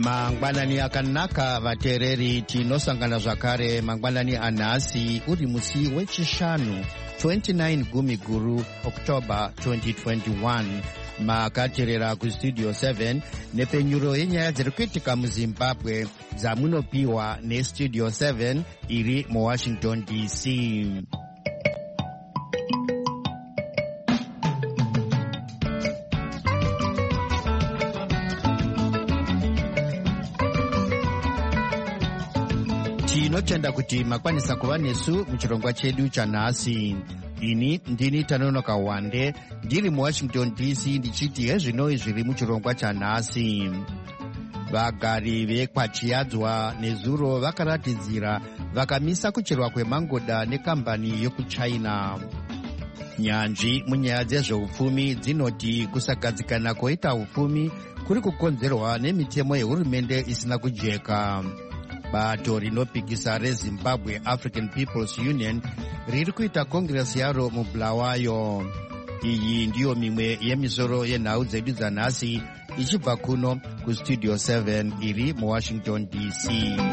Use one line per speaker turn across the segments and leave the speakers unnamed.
Mangwanani akanaka vateereri, tinosangana zvakare mangwanani anhasi uri musi wechishanu 29 Gumiguru October 2021. Makateerera kustudio 7 nepenyuro yenyaya dziri kuitika muZimbabwe dzamunopiwa nestudio 7 iri muWashington DC. Tinotenda kuti makwanisa kuva nesu muchirongwa chedu chanhasi. Ini ndini Tanonoka Wande ndiri muWashington DC ndichiti hezvinoi zviri muchirongwa chanhasi. Vagari vekwaChiadzwa nezuro vakaratidzira vakamisa kucherwa kwemangoda nekambani yokuChina. Nyanzvi munyaya dzezveupfumi dzinoti kusagadzikana kwoita upfumi kuri kukonzerwa nemitemo yehurumende isina kujeka. Bato rinopikisa reZimbabwe African People's Union riri kuita kongresi yaro muBulawayo. Iyi ndiyo mimwe yemisoro yenhau dzedu dzanhasi ichibva kuno kustudio 7 iri muWashington DC.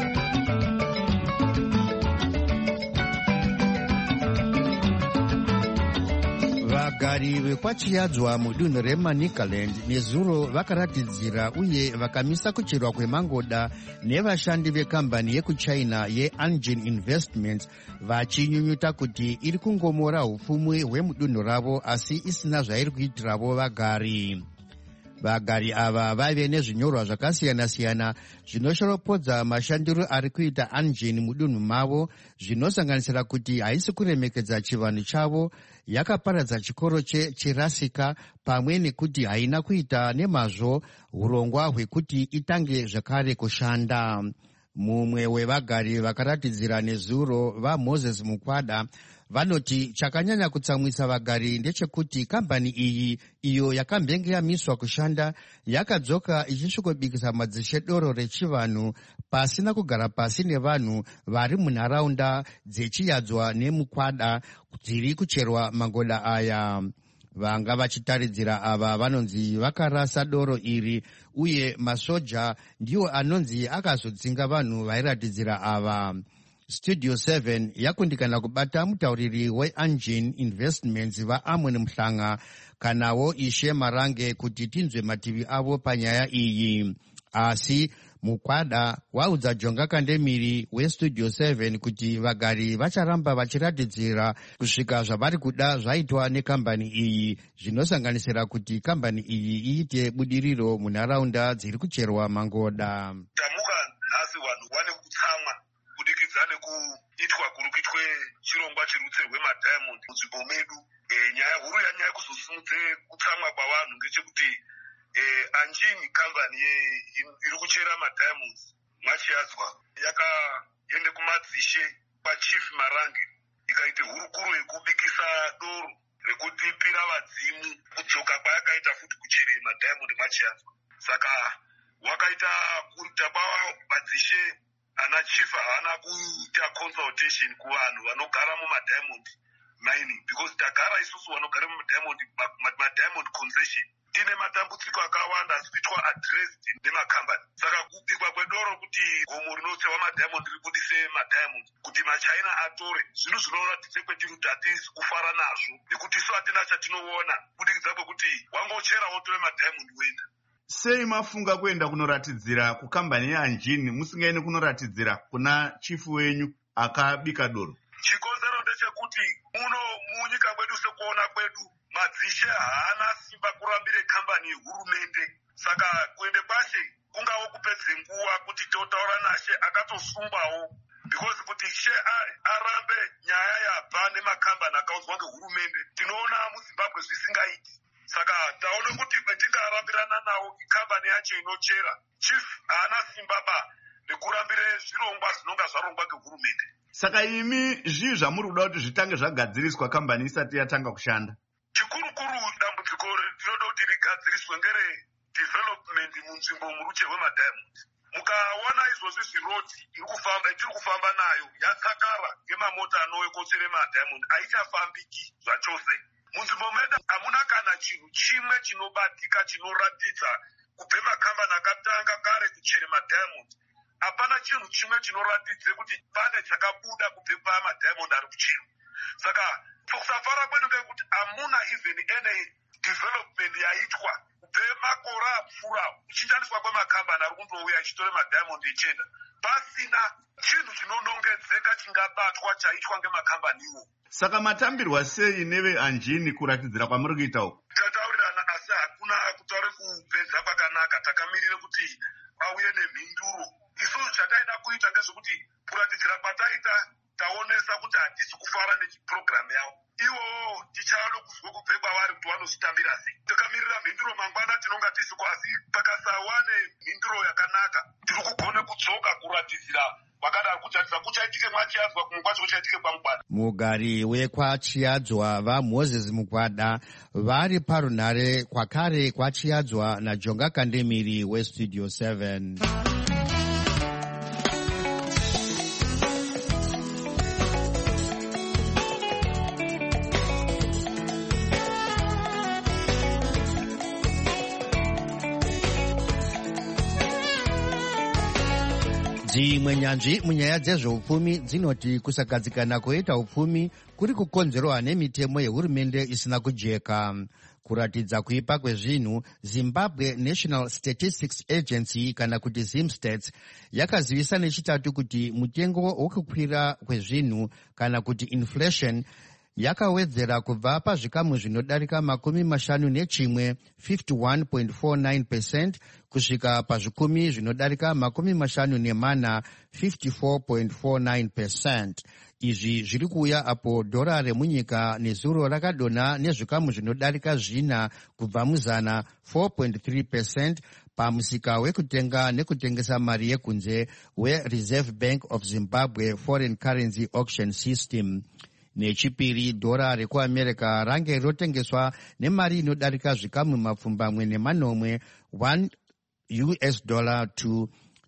Vagari vekwaChiadzwa mudunhu reManicaland nezuro vakaratidzira uye vakamisa kucherwa kwemangoda nevashandi vekambani yekuChina yeAnjin Investments vachinyunyuta kuti iri kungomora upfumi hwemudunhu ravo asi isina zvairi kuitiravo vagari. Vagari ava vaive nezvinyorwa zvakasiyana-siyana zvinoshoropodza mashandiro ari kuita Anjin mudunhu mavo, zvinosanganisira kuti haisi kuremekedza chivanhu chavo, yakaparadza chikoro cherasika, pamwe nekuti haina kuita nemazvo urongwa hwekuti itange zvakare kushanda. Mumwe wevagari vakaratidzira nezuro vaMoses Mukwada vanoti chakanyanya kutsamwisa vagari ndechekuti kambani iyi iyo yakambenge yamiswa kushanda yakadzoka ichisvikobikisa madzishe doro rechivanhu pasina kugara pasi nevanhu vari munharaunda dzeChiadzwa neMukwada dziri kucherwa mangoda aya. Vanga vachitaridzira ava vanonzi vakarasa doro iri uye masoja ndiwo anonzi akazodzinga vanhu vairatidzira ava. Studio 7 yakundikana kubata mutauriri weAnjin Investments vaAmon Mhlanga kanawo Ishe Marange kuti tinzwe mativi avo panyaya iyi. Asi Mukwada waudza Jonga Kandemiri weStudio 7 kuti vagari vacharamba vachiratidzira kusvika zvavari kuda zvaitwa nekambani iyi, zvinosanganisira kuti kambani iyi iite budiriro munharaunda dziri kucherwa mangoda.
Tamuka nhasi vanhu vane kutsamwa kubudikidza nekuitwa kuri kuitwe chirongwa cherutse rwemadhayamond munzvimbo medu. Nyaya huru yanyaya kuzosimudze kutsamwa kwavanhu ngechekuti Anjin kambani iri kuchera madhayamondsi mwaChiadzwa yakaende kumadzishe kwaChief Marange ikaite hurukuro yekubikisa doro rekutipira vadzimu kudzoka kwayakaita futi kuchere madhayamond mwaChiadzwa. Saka wakaita kuita madzishe ana chief haana kuita consultation kuvanhu vanogara mumadhayamond mining, because tagara isusu vanogara mumadhayamond concession tine matambudziko akawanda asi kuitwa addressed nemakambani. Saka kubikwa kwedoro kuti gomo rinotsewa madhayamond ribudise madhayamond kuti maChina atore zvinhu zvinoratidze kwetiri kuti hatisi kufara nazvo nekuti isu hatina chatinoona kubudikidza kwekuti wangochera wotore madhayamond woenda.
Sei mafunga kuenda kunoratidzira kukambani yeAnjin musingaeni kunoratidzira kuna chifu wenyu akabika doro?
Chikonzero ndechekuti munyika mwedu sekuona kwedu madzishe haana simba kurambire kambani yehurumende. Saka kuende kwashe kungawo kupedze nguva kuti totaura nashe akatosungwawo, because kuti she arambe nyaya yabva nemakambani akaudzwa ngehurumende tinoona muZimbabwe zvisingaiti. Saka taona kuti patingarambirana nawo ikambani yacho inochera, chief haana simba nekurambire zvirongwa zvinonga zvarongwa ngehurumende.
Saka imi zvii zvamuri kuda kuti zvitange zvagadziriswa kambani isati yatanga kushanda?
Chikurukuru dambudziko tinoda kuti rigadziriswe ngere development munzvimbo murucherwe madhayamond. Mukaona izvozvi zvirodhi tiri kufamba nayo yatsakara ngemamota anouye kochere madhayamond haichafambiki zvachose. Munzvimbo medu hamuna kana chinhu chimwe chinobatika chinoratidza kubve makambani akatanga kare kuchere madiamond, hapana chinhu chimwe chinoratidze kuti pane chakabuda kubve pamadiamond ari kucherwa. Saka kusafara kwedu ndekuti hamuna even any development yaitwa kubve makore apfuura kuchishandiswa kwemakambani ari kundouya achitore madiamond ichienda, pasina chinhu chinonongedzeka chingabatwa chaitwa ngemakambaniwo.
Saka matambirwa sei neveanjini kuratidzira kwamuri kuita uku?
Tataurirana asi hakuna kutaura kupedza kwakanaka, takamirire kuti auye nemhinduro. Isusu chataida kuita ngezvekuti kuratidzira kwataita taonesa kuti hatisi kufara nechipurogiramu yavo. Ivo tichada kuzwa kubve kwavari kuti vanozvitambira sei. Takamirira mhinduro mangwana tinonga tisiko, asi pakasawa nemhinduro yakanaka tiri kugona kudzoka kuratidzira wakadaro kutarisa kuchaitike mwachiadzwa, kumwe kwacho kuchaitike kwamugwada.
Mugari wekwachiadzwa vaMoses Mugwada vari parunhare kwakare kwachiadzwa naJonga Kandemiri weStudio 7. Dzimwe nyanzvi munyaya dzezveupfumi dzinoti kusagadzikana kwoita upfumi kuri kukonzerwa nemitemo yehurumende isina kujeka. Kuratidza kuipa kwezvinhu, Zimbabwe National Statistics Agency kana kuti ZimStats yakazivisa nechitatu kuti mutengo wokukwira kwezvinhu kana kuti inflation yakawedzera kubva pazvikamu zvinodarika 51 51.49% kusvika pazvikumi zvinodarika 54 54.49%. Izvi zviri kuuya apo dhora remunyika nezuro rakadonha nezvikamu zvinodarika zvina kubva muzana 4.3% pamusika wekutenga nekutengesa mari yekunze weReserve Bank of Zimbabwe Foreign Currency Auction System. Nechipiri, dhora rekuAmerica range rotengeswa nemari inodarika zvikamu 1 US dollar to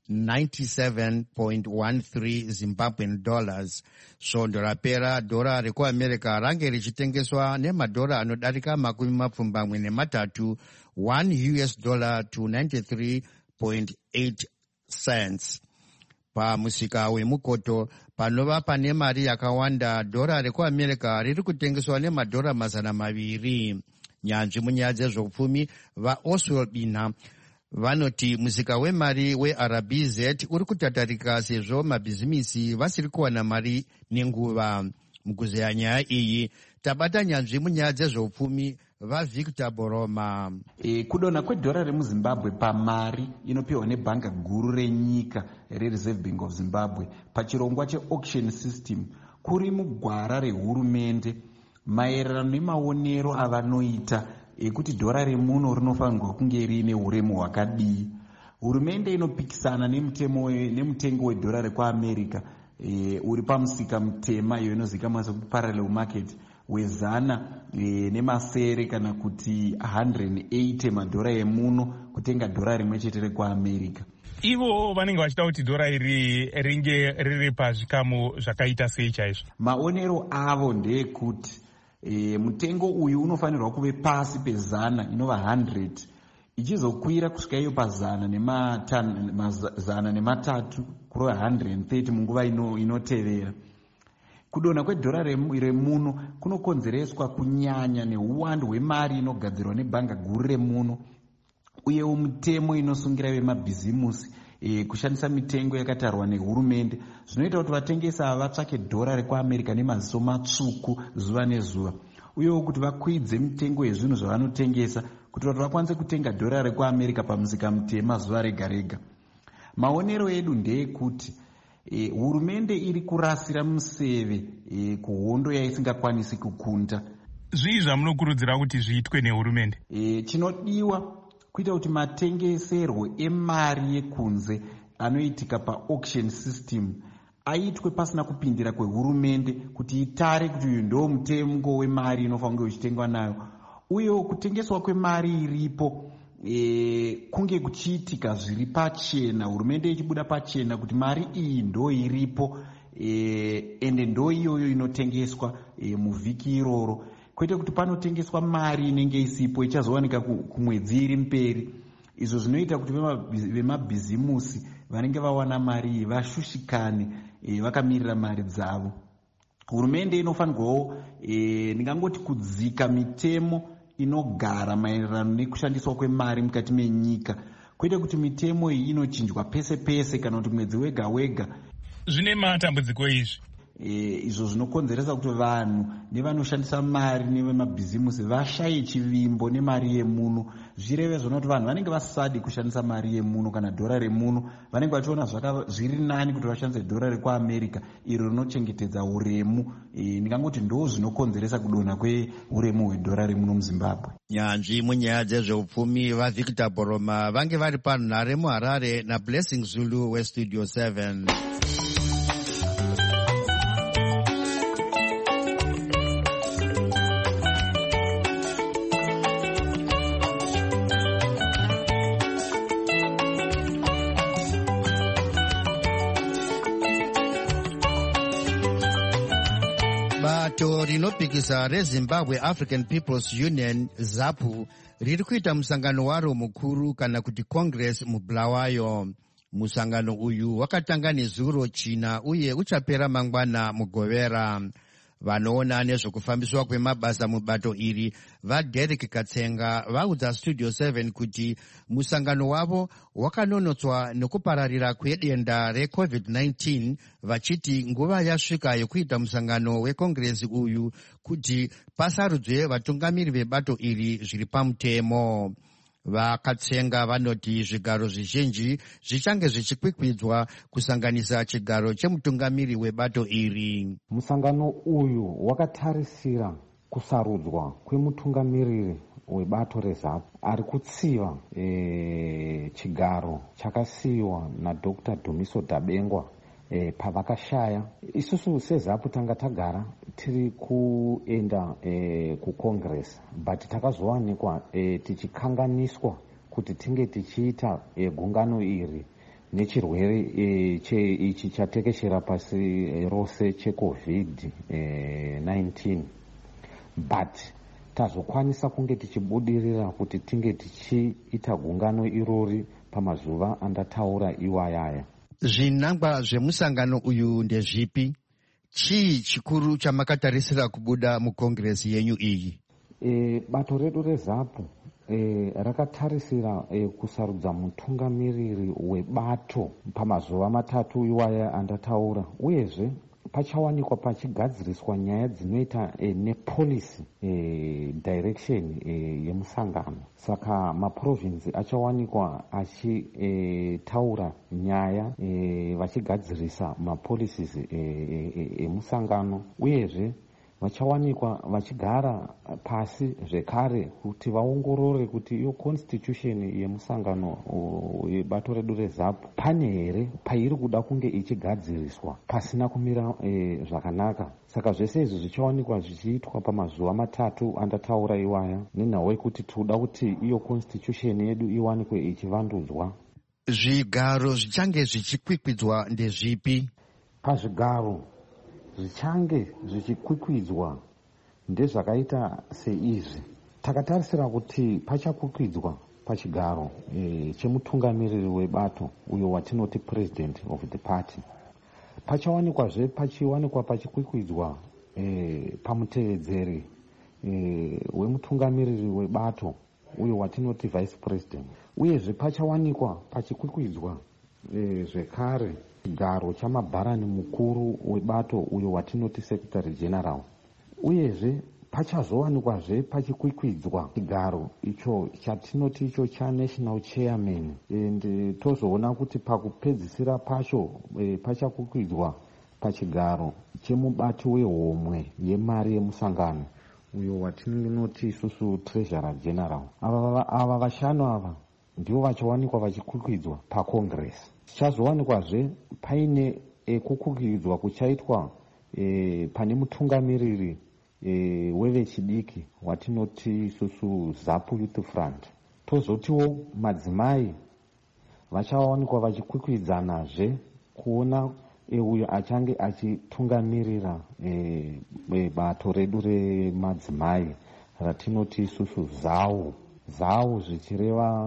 97.13 Zimbabwean dollars. Svondo rapera dhora rekuAmerica range richitengeswa nemadhora anodarika 23 1 US dollar to 93.8 cents. Pamusika wemukoto panova pane mari yakawanda, dhora rekuAmerica riri kutengeswa nemadhora 200. Nyanzvi munyaya dzezveupfumi vaOswald Bina vanoti musika wemari weRBZ uri kutatarika sezvo mabhizimisi vasiri kuwana mari nenguva. Mukuzeya nyaya iyi tabata nyanzvi munyaya dzezveupfumi vaVictor Boroma.
Kudonha kwedhora remuZimbabwe pamari inopiwa nebhanga guru renyika reReserve Bank of Zimbabwe pachirongwa cheauction system kuri mugwara rehurumende maererano nemaonero avanoita ekuti dhora remuno rinofanirwa kunge riine uremu hwakadii. Hurumende inopikisana nemutengo wedhora rekuAmerica uri pamusika mutema iyo inozivikanwa sekuti parallel market wezana nemasere kana kuti 180 madhora emuno kutenga dhora rimwe chete rekuAmerica.
Ivo vanenge vachida kuti dhora iri ringe riri pazvikamu zvakaita sei chaizvo?
Maonero avo ndeyekuti mutengo uyu unofanirwa kuve pasi pezana inova 100 ichizokwira kusvika iyo pazana nematatu kurova 130 munguva inotevera. Kudonha kwedhora remuno kunokonzereswa kunyanya neuwandu hwemari inogadzirwa nebhanga guru remuno uyewo mitemo inosungira vemabhizimusi kushandisa mitengo yakatarwa nehurumende zvinoita kuti vatengesi ava vatsvake dhora rekuAmerica nemaziso matsvuku zuva nezuva, uyewo kuti vakwidze mitengo yezvinhu zvavanotengesa kuti vanhu vakwanise kutenga dhora rekuAmerica pamusika mutema zuva rega rega. Maonero edu ndeyekuti hurumende iri kurasira museve kuhondo yaisingakwanisi kukunda.
Zvii zvamunokurudzira kuti zviitwe nehurumende?
Chinodiwa kuita kuti matengeserwo emari yekunze anoitika paauction system aitwe pasina kupindira kwehurumende kuti itare kuti uyu ndo mutengo wemari inofanira kunge uchitengwa nayo, uyewo kutengeswa kwemari iripo kunge kuchiitika zviri pachena, hurumende ichibuda pachena kuti mari iyi ndo iripo ende ndo iyoyo inotengeswa muvhiki iroro, kwete kuti panotengeswa mari inenge isipo ichazowanika kumwedzi iri mberi. izvo zvinoita kuti vemabhizimusi vanenge vawana mari vashushikane vakamirira mari dzavo. Hurumende inofanirwawo ndingangoti kudzika mitemo inogara maererano nekushandiswa kwemari mukati menyika, kwete kuti mitemo iyi inochinjwa pese pese kana kuti mwedzi wega wega.
Zvine matambudziko izvi
izvo zvinokonzeresa kuti vanhu nevanoshandisa mari nevemabhizimusi vashaye chivimbo nemari yemuno. Zvireve zvona kuti vanhu vanenge vasadi kushandisa mari yemuno kana dhora remuno, vanenge vachiona zviri nani kuti vashandise dhora rekuamerica iro rinochengetedza uremu. Ndingangoti ndo zvinokonzeresa kudonha kweuremu hwedhora remuno muZimbabwe.
Nyanzvi munyaya dzezveupfumi vaVictor Boroma vange vari panhare muHarare naBlessing Zulu weStudio 7. Bato rinopikisa reZimbabwe African People's Union ZAPU riri kuita musangano waro mukuru kana kuti Congress muBulawayo. Musangano uyu wakatanga nezuro china uye uchapera mangwana muGovera. Vanoona nezvekufambiswa kwemabasa mubato iri vaDerek Katsenga vaudza Studio 7 kuti musangano wavo wakanonotswa nekupararira kwedenda reCovid-19, vachiti nguva yasvika yokuita musangano wekongresi uyu kuti pasarudzwe vatungamiri vebato iri zviri pamutemo. Vakatsenga vanoti zvigaro zvizhinji zvichange zvichikwikwidzwa kusanganisa chigaro chemutungamiri webato iri.
Musangano uyu wakatarisira kusarudzwa kwemutungamiriri webato reZAPU ari kutsiva chigaro chakasiyiwa naDr. Dumiso Dabengwa pavakashaya. Isusu seZAPU tanga tagara tiri kuenda kuCongress, but takazowanikwa tichikanganiswa kuti tinge tichiita gungano iri nechirwere ichi chatekeshera pasi rose cheCovid-19, but tazokwanisa kunge tichibudirira kuti tinge tichiita gungano irori pamazuva andataura iwayaya.
Zvinangwa zvemusangano uyu ndezvipi? Chii chikuru chamakatarisira kubuda mukongresi yenyu iyi?
Bato redu reZAPU rakatarisira kusarudza mutungamiriri webato pamazuva matatu iwaya andataura, uyezve pachawanikwa pachigadziriswa nyaya dzinoita nepolicy direction yemusangano. Saka maprovinsi achawanikwa achitaura nyaya vachigadzirisa mapolicies emusangano, uyezve vachawanikwa vachigara pasi zvekare kuti vaongorore kuti iyo constitution yemusangano yebato redu reZAPU pane here pairi kuda kunge ichigadziriswa pasina kumira zvakanaka. Saka zvese izvi zvichawanikwa zvichiitwa pamazuva matatu andataura iwaya, nenhau yekuti tinoda kuti iyo constitution yedu iwanikwe ichivandudzwa.
Zvigaro zvichange zvichikwikwidzwa ndezvipi?
Pazvigaro zvichange zvichikwikwidzwa ndezvakaita seizvi. Takatarisira kuti pachakwikwidzwa pachigaro chemutungamiriri webato uyo watinoti president of the party. Pachawanikwa pachikwikwidzwa pamutevedzeri wemutungamiriri webato uyo watinoti vice president, uyezve pachawanikwa pachikwikwidzwa zvekare chigaro chamabharani mukuru webato uyo watinoti secretary general, uyezve pachazowanikwazve pachikwikwidzwa chigaro icho chatinoti icho chanational chairman, and tozoona kuti pakupedzisira pacho pachakwikwidzwa pachigaro chemubati wehomwe yemari yemusangano uyo watinoti isusu treasurer general. Ava vashanu ava ndivo vachawanikwa vachikwikwidzwa pacongress. Chazowanikwazve paine kukwikwidzwa kuchaitwa pane mutungamiriri wevechidiki watinoti isusu ZAPU Youth Front. Tozotiwo madzimai vachawanikwa vachikwikwidzanazve kuona uyo achange achitungamirira bato redu remadzimai ratinoti isusu ZAU. zvawo zvichireva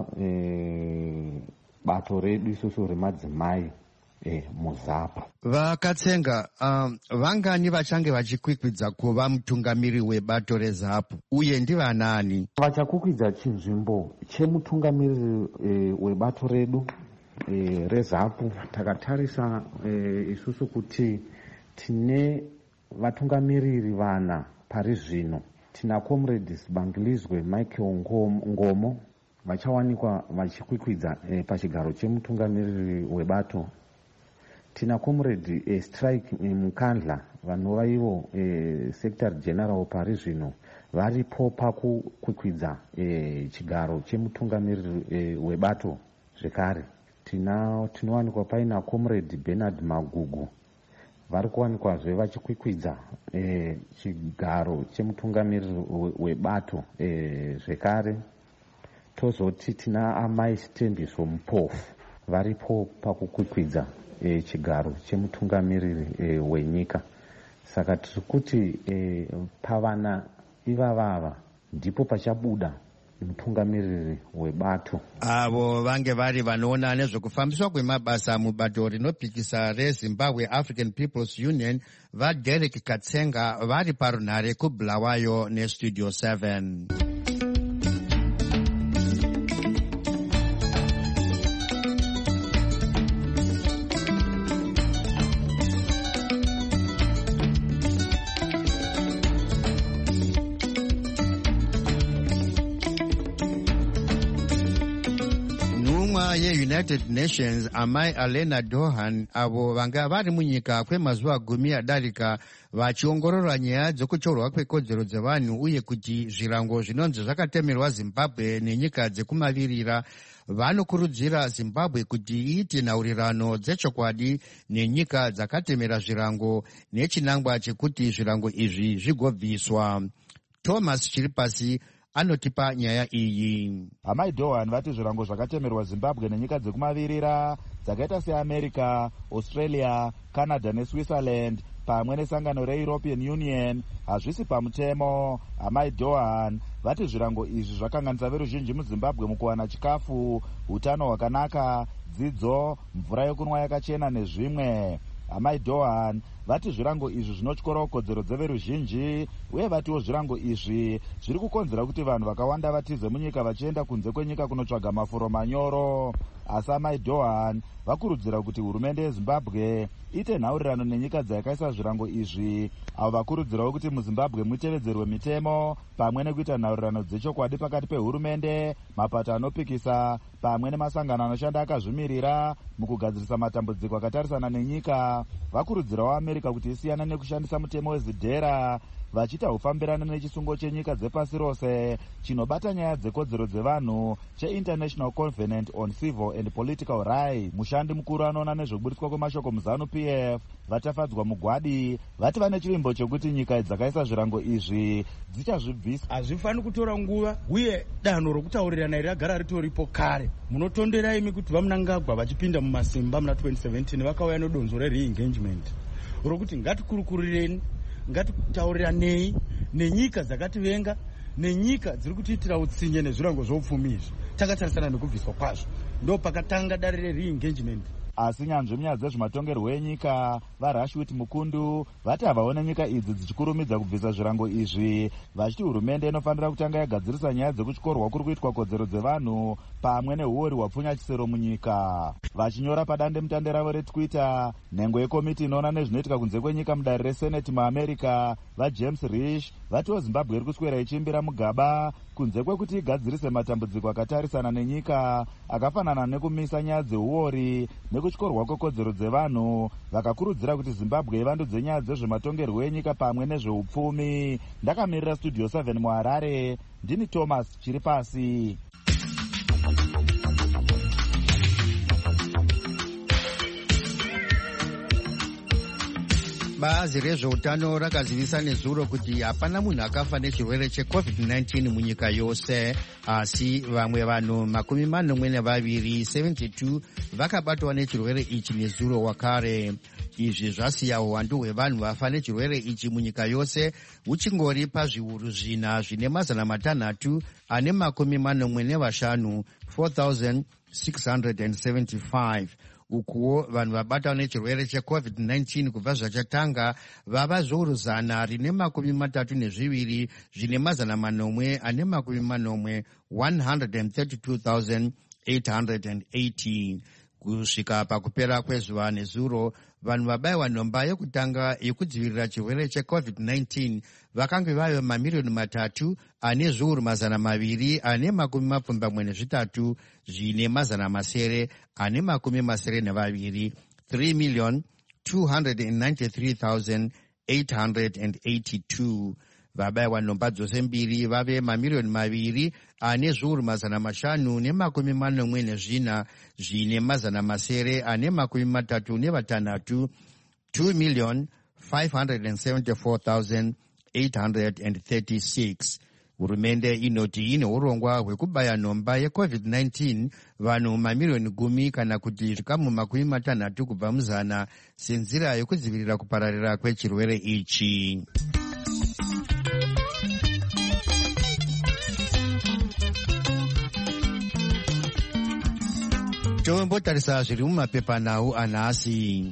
bato redu isusu remadzimai muzapa.
Vakatsenga, vangani vachange vachikwikwidza kuva mutungamiri webato reZAPU uye ndivanani?
Vachakwikwidza chinzvimbo chemutungamiriri webato redu reZAPU, takatarisa isusu kuti tine vatungamiriri vana pari zvino. Tina Comrade Sibangilizwe Michael Ngomo vachawanikwa vachikwikwidza pachigaro chemutungamiriri webato. Tina Comrade Strike Mukandla vanova ivo Secretary General pari zvino varipo pakukwikwidza chigaro chemutungamiriri webato zvekare. Tinowanikwa paina Comrade Bernard Magugu vari kuwanikwazve vachikwikwidza chigaro chemutungamiriri webato zvekare. Tozoti tina amai Stembiso Mupofu varipo pakukwikwidza chigaro chemutungamiriri wenyika. Saka tiri kuti pavana ivavava ndipo pachabuda mutungamiriri webato.
Avo vange vari vanoona nezvekufambiswa kwemabasa mubato rinopikisa reZimbabwe African People's Union vaDerek Katsenga vari parunhare kuBulawayo neStudio 7. United Nations amai Alena Dohan avo vanga vari munyika kwemazuva 10 adarika vachiongorora nyaya dzekutorwa kwekodzero dzevanhu uye kuti zvirango zvinonzi zvakatemerwa Zimbabwe nenyika dzekumavirira. Vanokurudzira Zimbabwe kuti iite nhaurirano dzechokwadi nenyika dzakatemera zvirango nechinangwa chekuti zvirango izvi zvigobviswa. Thomas Chiripasi anotipa nyaya iyi.
Amai Dohan vati zvirango zvakatemerwa Zimbabwe nenyika dzekumavirira dzakaita seAmerica, Australia, Canada neSwitzerland pamwe nesangano reEuropean Union hazvisi pamutemo. Amai Dohan vati zvirango izvi zvakanganisa veruzhinji muZimbabwe mukuwana chikafu, utano hwakanaka, dzidzo, mvura yokunwa yakachena nezvimwe. Amai Dohan vati zvirango izvi zvinotyora kodzero dzeveruzhinji uye vatiwo zvirango izvi zviri kukonzera kuti vanhu vakawanda vatize munyika vachienda kunze kwenyika kunotsvaga mafuro manyoro. Asi Amai Dohan vakurudzira kuti hurumende yeZimbabwe ite nhaurirano nenyika dzayakaisa zvirango izvi. Avo vakurudzirawo kuti muZimbabwe mutevedzerwe mitemo pamwe nekuita nhaurirano dzechokwadi pakati pehurumende, mapato anopikisa pamwe nemasangano anoshanda akazvimirira mukugadzirisa matambudziko akatarisana nenyika. Vakurudzirawo America kuti isiyane nekushandisa mutemo wezidhera vachiita hufambirana nechisungo chenyika dzepasi rose chinobata nyaya dzekodzero dzevanhu cheInternational Covenant on Civil and Political Rights. Mushandi mukuru anoona nezvekuburitswa kwemashoko muZANU-PF vatafadzwa mugwadi vati vane chivimbo chekuti nyika dzakaisa zvirango izvi dzichazvibvisa.
Hazvifaniri kutora nguva uye danho rokutaurirana ragara ritoripo kare. Munotondera imi kuti vaMnangagwa vachipinda mumasimba muna 2017 vakauya nedonzo re-re-engagement rokuti ngatikurukurireni, ngatitauriranei nenyika dzakativenga, nenyika dziri kutiitira utsinye nezvirango zvoupfumi izvi. Takatarisana nekubviswa kwazvo. Ndo pakatanga dare re-re-engagement.
Asi nyanzvi munyaya dzezvematongerwo enyika vaRashwit Mukundu vati havaone nyika idzi dzichikurumidza kubvisa zvirango izvi, vachiti hurumende inofanira kutanga yagadzirisa nyaya dzekutyorwa kuri kuitwa kodzero dzevanhu pamwe neuori hwapfunya chisero munyika. Vachinyora padandemutande ravo reTwitter, nhengo yekomiti inoona nezvinoitika kunze kwenyika mudare reSenate muAmerica vaJames Risch vatiwo Zimbabwe iri kuswera ichimbira mugaba kunze kwekuti igadzirise matambudziko akatarisana nenyika akafanana nekumisa nyaya dzeuori nekutyorwa kwekodzero dzevanhu. Vakakurudzira kuti Zimbabwe ivandudze nyaya dzezvematongerwo enyika pamwe nezveupfumi. Ndakamirira Studio 7 muHarare, ndini Thomas Chiripasi.
Bazi rezveutano rakazivisa nezuro kuti hapana munhu akafa nechirwere cheCovid-19 munyika yose, asi vamwe vanhu 42 vakabatwa nechirwere ichi nezuro wakare. izvi zvasiya uwandu hwevanhu vafa nechirwere ichi munyika yose huchingori pazviuru 4,645 4,675. ukuwo vanhu vabatwa nechirwere cheCovid-19 kubva zvachatanga vava zviuru 132 132,880. kusvika pakupera kwezuva nezuro vanhu vabayiwa nhomba yekutanga yekudzivirira chirwere cheCovid-19 vakange vave mamiliyoni 3,243,972 3,293,882. vabayiwa nhomba dzose mbiri vave mamiliyoni 2,544,936 2,574,836. hurumende inoti ine urongwa hwekubaya nhomba yeCovid-19 vanhu mamiliyoni 10 kana kuti zvikamu 60 kubva muzana senzira yekudzivirira kupararira kwechirwere ichi. tombotarisa zviri mumapepanhau anhasi.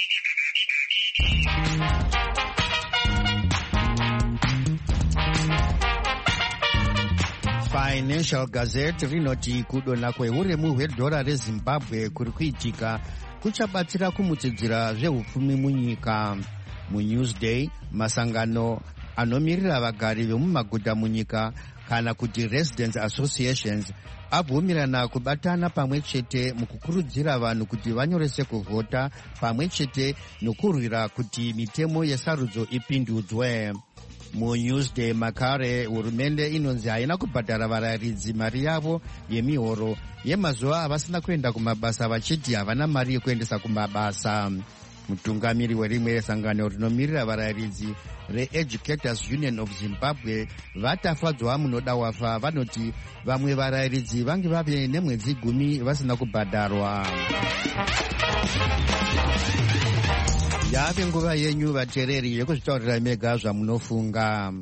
Financial Gazette rinoti kudonha kwehuremu hwedhora reZimbabwe kuri kuitika kuchabatsira kumutsidzira zvehupfumi munyika. muNewsday masangano anomirira vagari vemumaguta munyika kana kuti Residents Associations abvumirana kubatana pamwe chete mukukurudzira vanhu kuti vanyorese kuvhota pamwe chete nokurwira kuti mitemo yesarudzo ipindudzwe. muNewsday makare hurumende inonzi haina kubhadhara varayiridzi mari yavo yemihoro yemazuva avasina kuenda kumabasa vachiti havana mari yekuendesa kumabasa. mutungamiri werimwe sangano rinomirira varayiridzi reEducators Union of Zimbabwe vatafadzwa munoda wafa vanoti vamwe varayiridzi vange vave nemwedzi 10 vasina kubhadharwa. yave nguva yenyu vateereri yekuzvitaurira mega zvamunofunga.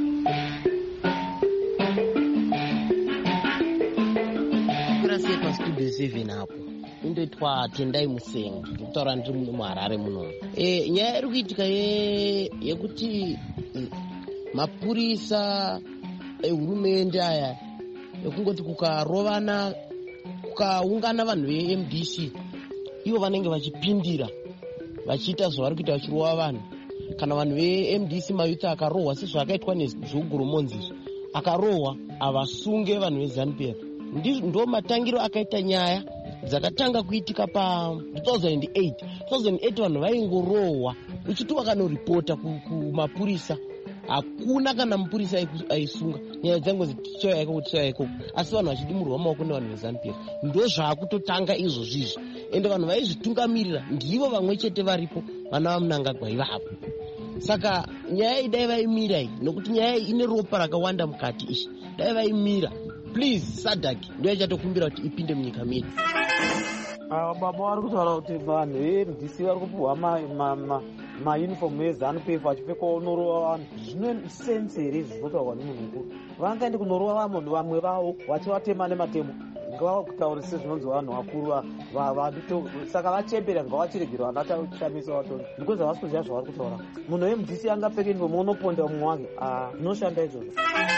kurasi yepastudio 7 apo indoitwa Tendai Musenga ndikutaura ndiri muno muHarare muno. Nyaya iri kuitika yekuti mapurisa ehurumende aya ekungoti kukarovana kukaungana vanhu veMDC ivo vanenge vachipindira vachiita zvavari kuita vachirova vanhu. kana vanhu veMDC mayuthi akarohwa sezvakaitwa nezveugurumonzi akarohwa avasunge vanhu veZANU-PF. ndo matangiro akaita nyaya dzakatanga kuitika pa 2008 vanhu vaingorohwa uchiti wakanoripota kumapurisa hakuna kana mupurisa aisunga nyaya dzangu dzichoya ikoko asi vanhu vachidimurwa maoko nevanhu veZANU-PF. ndo zvaakutotanga izvozvizvi ende vanhu vaizvitungamirira ndivo vamwe chete varipo vana vaMnangagwa ivavo. saka nyaya iyi dai vaimira iyi nokuti nyaya iyi ine ropa rakawanda mukati ishi dai vaimira please SADC ndo ichatokumbira kuti ipinde munyika medu.
baba vari kutaura kuti vanhu veMDC vari kupuhwa mayunifomu eZANU-PF vachipfekawo norova vanhu. zvine sense here izvi zvinotaurwa nemunhu mukuru? vangaende kunorova vanhu vamwe vavo vachivatema nematemo ngavakutaurise zvinonzi vanhu vakuru saka vachembera ngavachiregerwa vanachishamisa vatongi ndiko zvavasi kuziva zvavari kutaura. munhu weMDC angapfeke inifomu unoponda mumwe wake zvinoshanda izvozvo.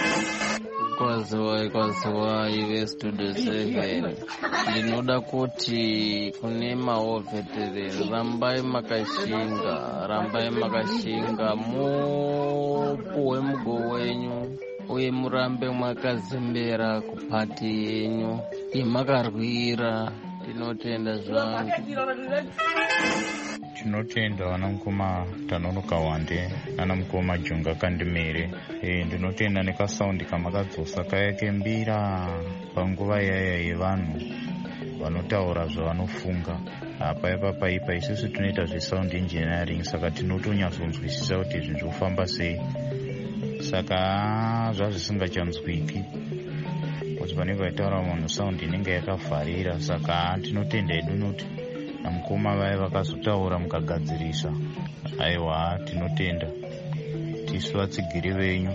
kwaziwai vestudio 7 ndinoda kuti kune maovhetereri rambai makashinga mupuhwe mugo wenyu uye murambe mwakazembera kupati yenyu yemakarwira. tinotenda zvangu.
tinotenda vanamukoma Tanonoka Wande nanamukoma Junga Kandimere. ndinotenda nekasaundi kamakadzosa kayakembira panguva yaya yevanhu vanotaura zvavanofunga. paipa isusu tinoita zvesound engineering saka tinotonyatsokunzwisisa kuti izvi zvinofamba sei. saka zvazvisingachanzwiki kuti panenge vaitaura munhu saundi inenge yakavharira. saka tinotenda edu noti namukoma vaya vakazotaura mukagadzirisa. Aiwa, tinotenda. Tisu vatsigiri venyu.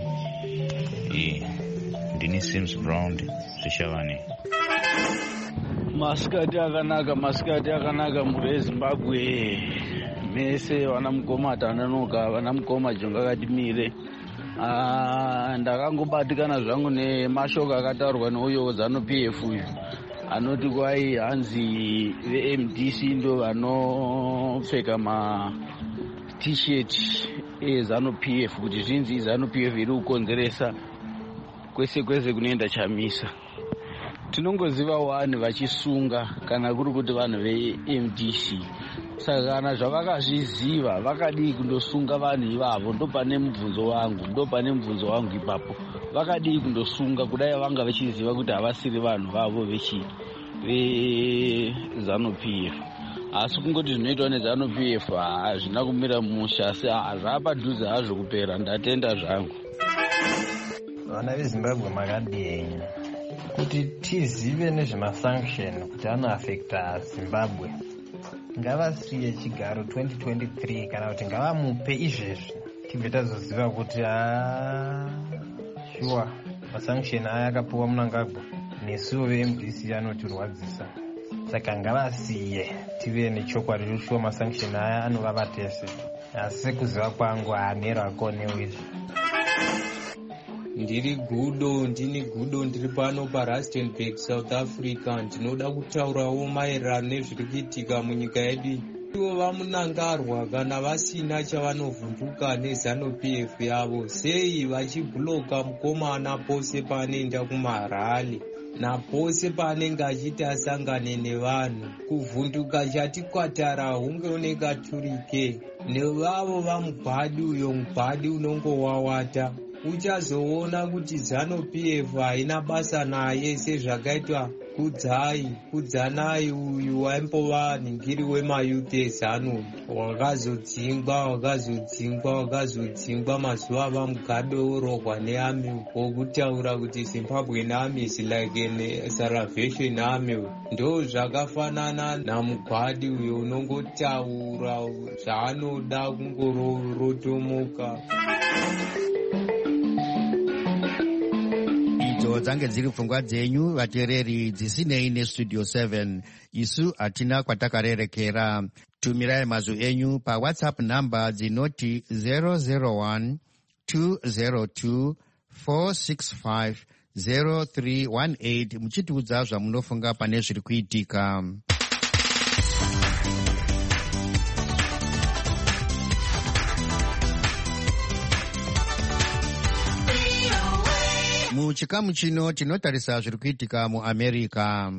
Ndini Sims Brown Zvishavane.
Masikati akanaka mhuri yeZimbabwe. Mese vana mukoma Tananoka, vana mukoma Jonga Kadimire. Ndakangobatikana zvangu nemashoko akataurwa neuyo ZANU-PF uyu. Anoti kwai hanzi veMDC ndo vanopfeka t-shirt eZANU-PF kuti zvinzi ZANU-PF iri kukonzeresa kwese kunoenda chamisa. Tinongoziva vanhu vachisunga kana kuri kuti vanhu veMDC. Saka kana zvavakazviziva vakadii kundosunga vanhu ivavo, ndo pane mubvunzo wangu ipapo. Vakadii kundosunga kudai vanga vachiziva kuti havasiri vanhu vavo veZANU-PF. Asi kungoti zvinoitwa neZANU-PF hazvina kumira musha, asi zvapadhuze hazvo kupera. Ndatenda zvangu.
Vana veZimbabwe makadii kuti tizive nezvemasanction kuti anoafekta Zimbabwe. Ngavasiye chigaro 2023 kana kuti ngavamupe izvezvi tibve tazoziva kuti shuwa masanction aya akapuwa Mnangagwa nesuwo veMDC anotirwadzisa. Saka ngavasiye tive nechokwadi choshuwa masanction aya anovava tese. Asi kuziva kwangu hanerwako neizvi.
Ndini Gudo ndiri pano paRustenburg, South Africa. Ndinoda kutaurawo maererano nezviri kuitika munyika yedu. Ivo vamunangarwa kana vasina chavanovhunduka neZANU-PF yavo, sei vachibhuloka mukomana pose paanoenda kumarali napose paanenge achiti asangane nevanhu. Kuvhunduka chatikwatara hungeoneka turike nevavo vamugwadi uyo mugwadi unongowawata. Uchazoona kuti ZANU-PF haina basa naye sezvakaitwa Kudzanai uyu waimbova ningiri wemayuth eZANU. Wakazodzingwa mazuva vamugade orogwa neARMY wokutaura kuti Zimbabwe neARMY is like a Salvation Army. Ndo zvakafanana namugwadi uyo unongotaura zvaanoda kungorotomoka.
Dzange dziri pfungwa dzenyu vateereri, dzisinei nestudio 7. Isu hatina kwatakarerekera. Tumirai mazwi enyu paWhatsApp namba dzinoti 001 202 465 0318 muchitiudza zvamunofunga pane zviri kuitika. Muchikamu chino tinotarisa zviri kuitika muAmerica.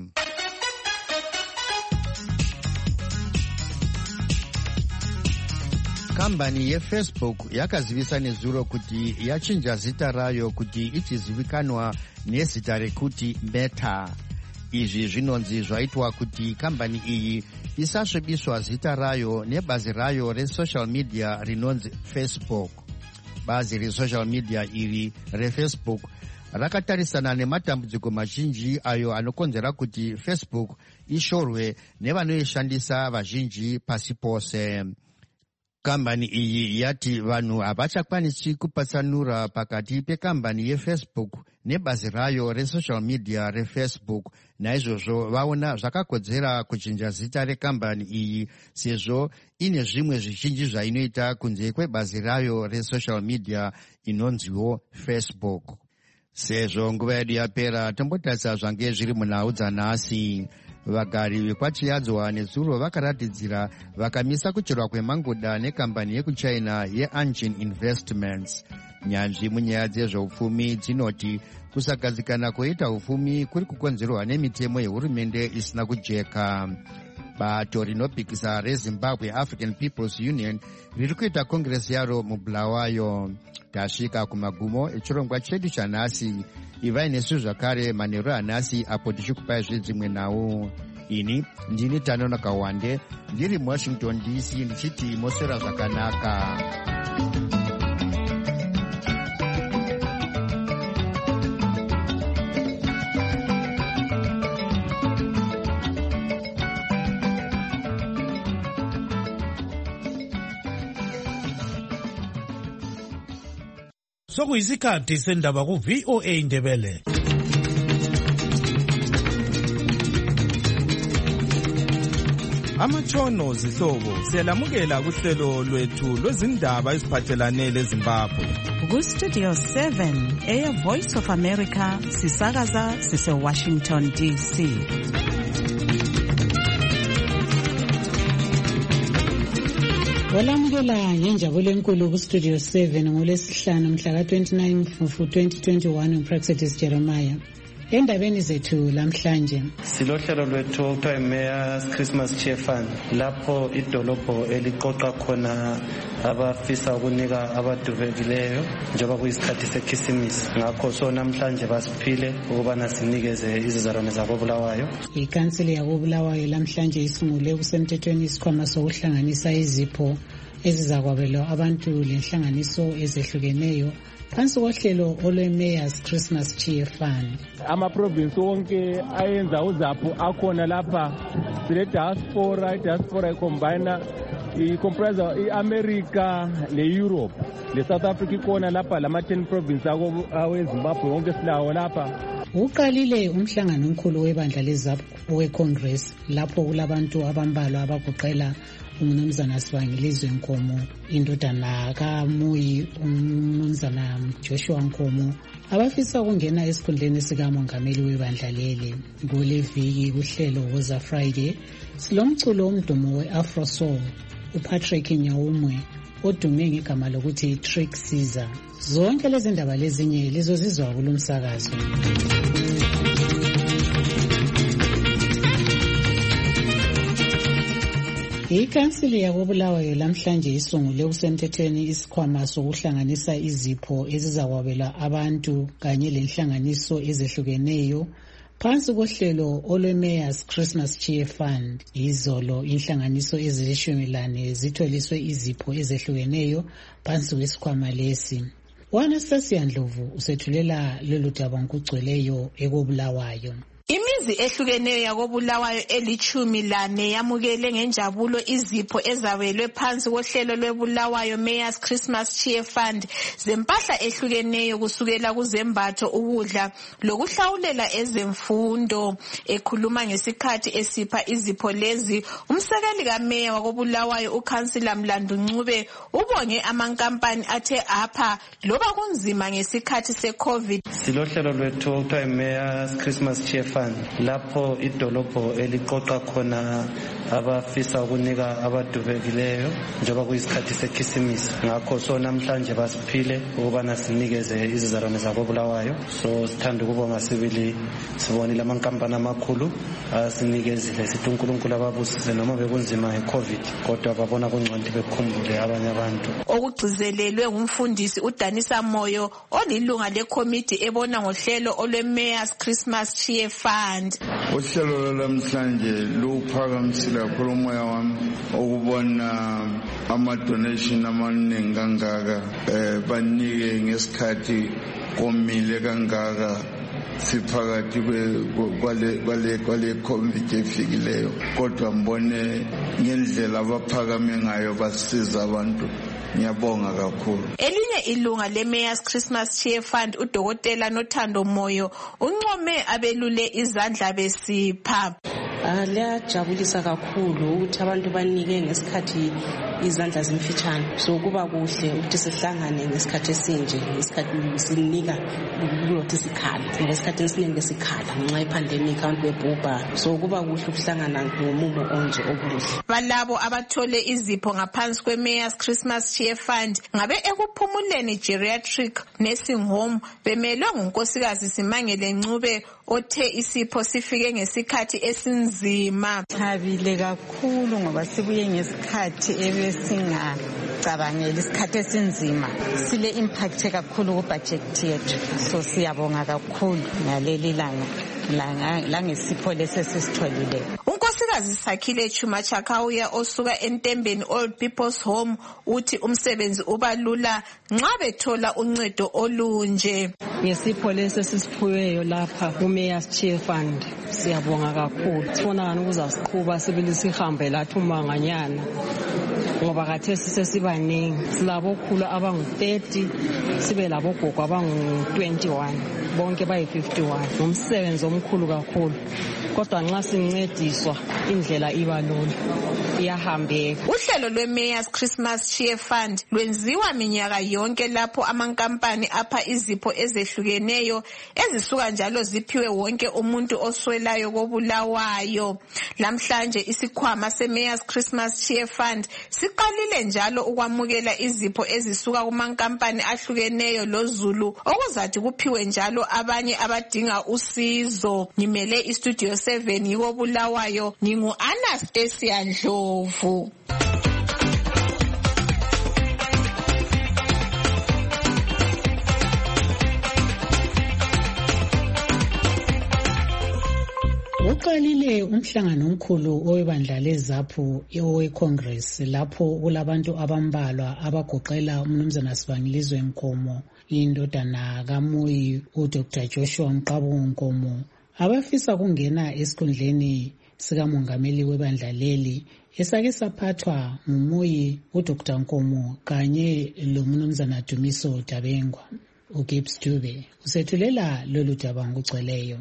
Kambani yeFacebook yakazivisa nezuro kuti yachinja zita rayo kuti ichizivikanwa nezita rekuti Meta. Izvi zvinonzi zvaitwa kuti kambani iyi isasvibiswa zita rayo nebazi rayo resocial media rinonzi Facebook. Bazi resocial media iri reFacebook rakatarisana nematambudziko mazhinji ayo anokonzera kuti Facebook ishorwe nevanoishandisa vazhinji pasi pose. Kambani iyi yati vanhu havachakwanisi kupatsanura pakati pekambani yeFacebook nebazi rayo resocial media reFacebook. Naizvozvo vaona zvakakodzera kuchinja zita rekambani iyi sezvo ine zvimwe zvizhinji zvainoita kunze kwebazi rayo resocial media inonziwo Facebook. Sezvo nguva yedu yapera, tombotarisa zvange zviri munhau dzanhasi. Vagari vekwachiyadzwa nezuro vakaratidzira vakamisa kucherwa kwemangoda nekambani yekuchina yeAnjin Investments. Nyanzvi munyaya dzezveupfumi dzinoti kusagadzikana kwoita upfumi kuri kukonzerwa nemitemo yehurumende isina kujeka. Bato rinopikisa reZimbabwe African People's Union riri kuita kongresi yaro muBulawayo. Tasvika kumagumo echirongwa chedu chanhasi. Ivai nesu zvakare manheru anhasi apo tichikupai zvedzimwe nhau. Ini ndini Tanonoka Wande ndiri muWashington DC ndichiti moswera zvakanaka.
sokuyisikhathi sendaba ku-VOA Indebele.
Amatshono zihlobo siyalamukela kuhlelo lwethu lwezindaba eziphathelane leZimbabwe.
Ku-Studio 7 Air Voice of America sisakaza sise-Washington DC.
Walamukela ngenjabulo enkulu ku-Studio 7 ngolwesihlanu mhla ka-29 Mfumfu 2021 uPraxedis Jeremiah. Endabeni zethu lamhlanje
silohlelo lwethu okuthiwa Mayor's Christmas Cheer Fund, lapho idolobho eliqoqa khona abafisa ukunika abadubekileyo njengoba kuyisikhathi sekhisimusi. Ngakho so namhlanje basiphile ukubana sinikeze izizalwane zakoBulawayo.
Ikhansili yakoBulawayo lamhlanje isungule kusemthethweni isikhwama sokuhlanganisa izipho ezizakwabelwa abantu lenhlanganiso ezehlukeneyo phansi kohlelo olwe-Mayor's Christmas Cheer Fund.
Ama-province wonke ayenza uzapho akhona lapha. Sile diaspora icomprise i-America ne-Europe. Le-South Africa ikhona lapha lama-10 province aweZimbabwe wonke silawo lapha.
Uqalile umhlangano omkhulu webandla leZAPU we-Congress lapho kulabantu abambalwa abagoqela uMnumzana Sibangilizwe Nkomo, indodana kaMuyi uMnumzana Joshua Nkomo, abafisa ukungena esikhundleni sikamongameli webandla leli. Ngoleviki kuhlelo Woza Friday silomculo omdumo we-Afro Soul uPatrick Nyawumwe odume ngegama lokuthi Trick Caesar. Zonke lezi ndaba lezinye lizozizwa kulomsakazo. Ikhansili yakoBulawayo lamhlanje isungule kusemthethweni isikhwama sokuhlanganisa izipho ezizakwabelwa abantu kanye lenhlanganiso ezehlukeneyo phansi kohlelo olwe-Mayor's Christmas Cheer Fund. Izolo inhlanganiso ezilishumi zitholiswe izipho ezehlukeneyo phansi kwesikhwama lesi. Anastasia Ndlovu usethulela lolu daba ngokugcweleyo ekoBulawayo.
Imizi ehlukeneyo yakoBulawayo eli-14 yamukele ngenjabulo izipho ezabelwe phansi kohlelo lweBulawayo Mayor's Christmas Cheer Fund zempahla ehlukeneyo kusukela kuzembatho, ukudla lokuhlawulela ezemfundo. Ekhuluma ngesikhathi esipha izipho lezi, umsekeli kaMeya wakoBulawayo uKhansila Mlandu Ncube ubonge amankampani athe apha loba kunzima ngesikhathi se-COVID.
Silohlelo lwethu okuthiwa Mayor's Christmas Cheer Fund, lapho idolobho eliqoqa khona abafisa ukunika abadubekileyo njengoba kuyisikhathi sekhisimusi. Ngakho so namhlanje basiphile ukubana sinikeze izizalwane zakoBulawayo. So sithanda ukubonga sibili sibonile amankampani amakhulu asinikezile. Sithi uNkulunkulu ababusise noma bekunzima nge-COVID kodwa babona kungcono bekhumbule abanye abantu.
Okugcizelelwe ngumfundisi uDanisa Moyo olilunga lekomiti ebona ngohlelo olwe-Mayor's Christmas Cheer Fund.
Uhlelo lamhlanje luphakamisile kakhulu umoya wami ukubona ama-donation amaningi kangaka banike ngesikhathi komile kangaka siphakathi kwale COVID efikileyo, kodwa mbone ngendlela abaphakame ngayo basiza abantu. Ngiyabonga kakhulu.
Elinye ilunga le-Mayor's Christmas Cheer Fund uDokotela Nothando Moyo uncome abelule izandla besipha.
Liyajabulisa kakhulu ukuthi abantu banike ngesikhathi izandla zimfitshane. So kuba kuhle ukuthi sihlangane ngesikhathi esinje, ngesikhathi sinika ukuthi sikhala. Ngesikhathi esiningi sikhala ngenxa ye-pandemic abantu bebhubha. So kuba kuhle ukuhlangana ngomumo onje okuhle.
Balabo abathole izipho ngaphansi kwe-Mayor's Christmas Cheer Fund ngabe ekuphumuleni geriatric nursing home bemelwe ngunkosikazi Simangele Ncube othe isipho sifike ngesikhathi esinzima.
Thabile kakhulu ngoba sibuye ngesikhathi ebesingacabangela isikhathi esinzima. Sile impact kakhulu ku budget yethu. So siyabonga kakhulu ngaleli langa langesipho lesesisitholile.
Unkosikazi Sakhile Chuma Chakauya osuka eNtembeni Old People's Home uthi umsebenzi ubalula nxa bethola uncedo olunje.
Ngesipho lesesisiphuweyo lapha ku-Mayor's Cheer Fund siyabonga kakhulu. Sibona ukuzasiqhuba sibili sihambe lathi umanganyana ngoba khathesi sesibaningi, silabokhulu abangu-30 sibe labogogo abangu-21, bonke bayi-51. Ngumsebenzi omkhulu kakhulu, kodwa nxa sincediswa indlela iba lula, iyahambeka.
Uhlelo lwe-Mayor's Christmas Cheer Fund lwenziwa minyaka yonke lapho amankampani apha izipho ezehlukeneyo ezisuka njalo ziphiwe wonke umuntu oswelayo koBulawayo. Lamhlanje isikhwama se-Mayor's Christmas Cheer Fund siqalile njalo ukwamukela izipho ezisuka kumankampani ahlukeneyo loZulu okuzathi kuphiwe njalo abanye abadinga usizo. Ngimele iStudio 7 yikoBulawayo, ngingu-Anastasia Ndlovu.
Uqalile umhlangano omkhulu owebandla leZAPU owe-Congress lapho kulabantu abambalwa abagoqela umnumzana Sibangilizwe Nkomo, indodana kaMuyi uDr. Joshua Mqabu Nkomo, abafisa kungena esikhundleni sikamongameli webandla leli esake saphathwa ngumuyi uDr. Nkomo kanye lomnumzana Dumiso Dabengwa. uGibbs Dube usethulela lolu daba ngokugcweleyo.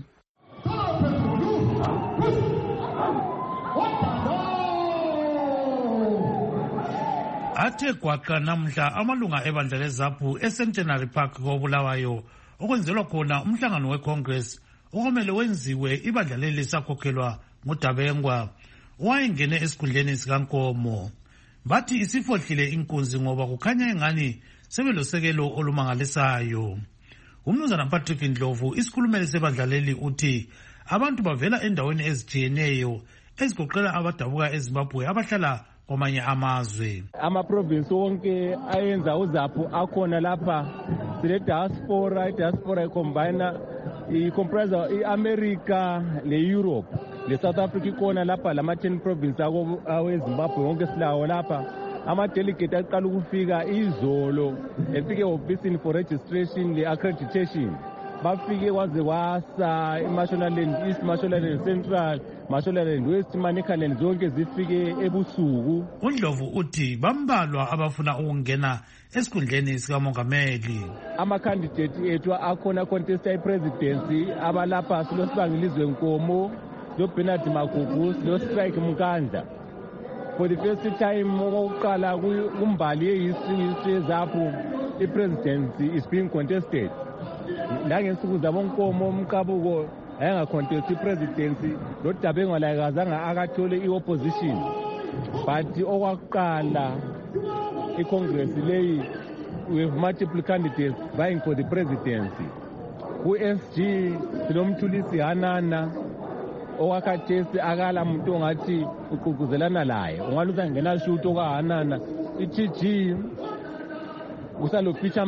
Athe gwaqa namhla amalunga ebandla leZAPU eCentenary Park koBulawayo okwenzelwa khona umhlangano weCongress okumele wenziwe ibandla leli lisakhokhelwa nguDabengwa owayengene esikhundleni sikaNkomo. Bathi isifohlile inkunzi ngoba kukhanya engani sebelosekelo olumangalisayo. Umnumzana Patrick Ndlovu isikhulumeli sebandla leli uthi abantu bavela endaweni ezitshiyeneyo ezigoqela abadabuka eZimbabwe abahlala kwamanye amazwe.
Amaprovinsi wonke ayenza uZAPU akhona lapha. Sile diaspora, idiaspora icomprise iAmerica le-Europe le-South Africa ikhona lapha lama 10 province aweZimbabwe wonke silawo lapha. Ama-delegate aqala ukufika izolo efike ofisini for registration le-accreditation. Bafike kwaze kwasa iMashonaland East, Mashonaland Central, Mashonaland West, Manicaland zonke zifike ebusuku.
uNdlovu uthi bambalwa abafuna ukungena esikhundleni sikamongameli.
Ama-candidate ethu akhona contesta i-presidency abalapha silo Sibangilizwe Nkomo, lo Bernard Magugu, lo Strike Mkandla. For the first time okokuqala kumbali ye-history yeZAPU, i-presidency is being contested. Langensuku zaboNkomo umqabuko ayengacontest i-presidency, lo Dabengwa la kazange akathole i-opposition. But okwakuqala i-Congress leyi with multiple candidates vying for the presidency. Ku-SG silomthulisi Hanana owakhathesi akala muntu ongathi uququzelana laye ungaluza ngena shuto kaHanana. I-TG usalo Peter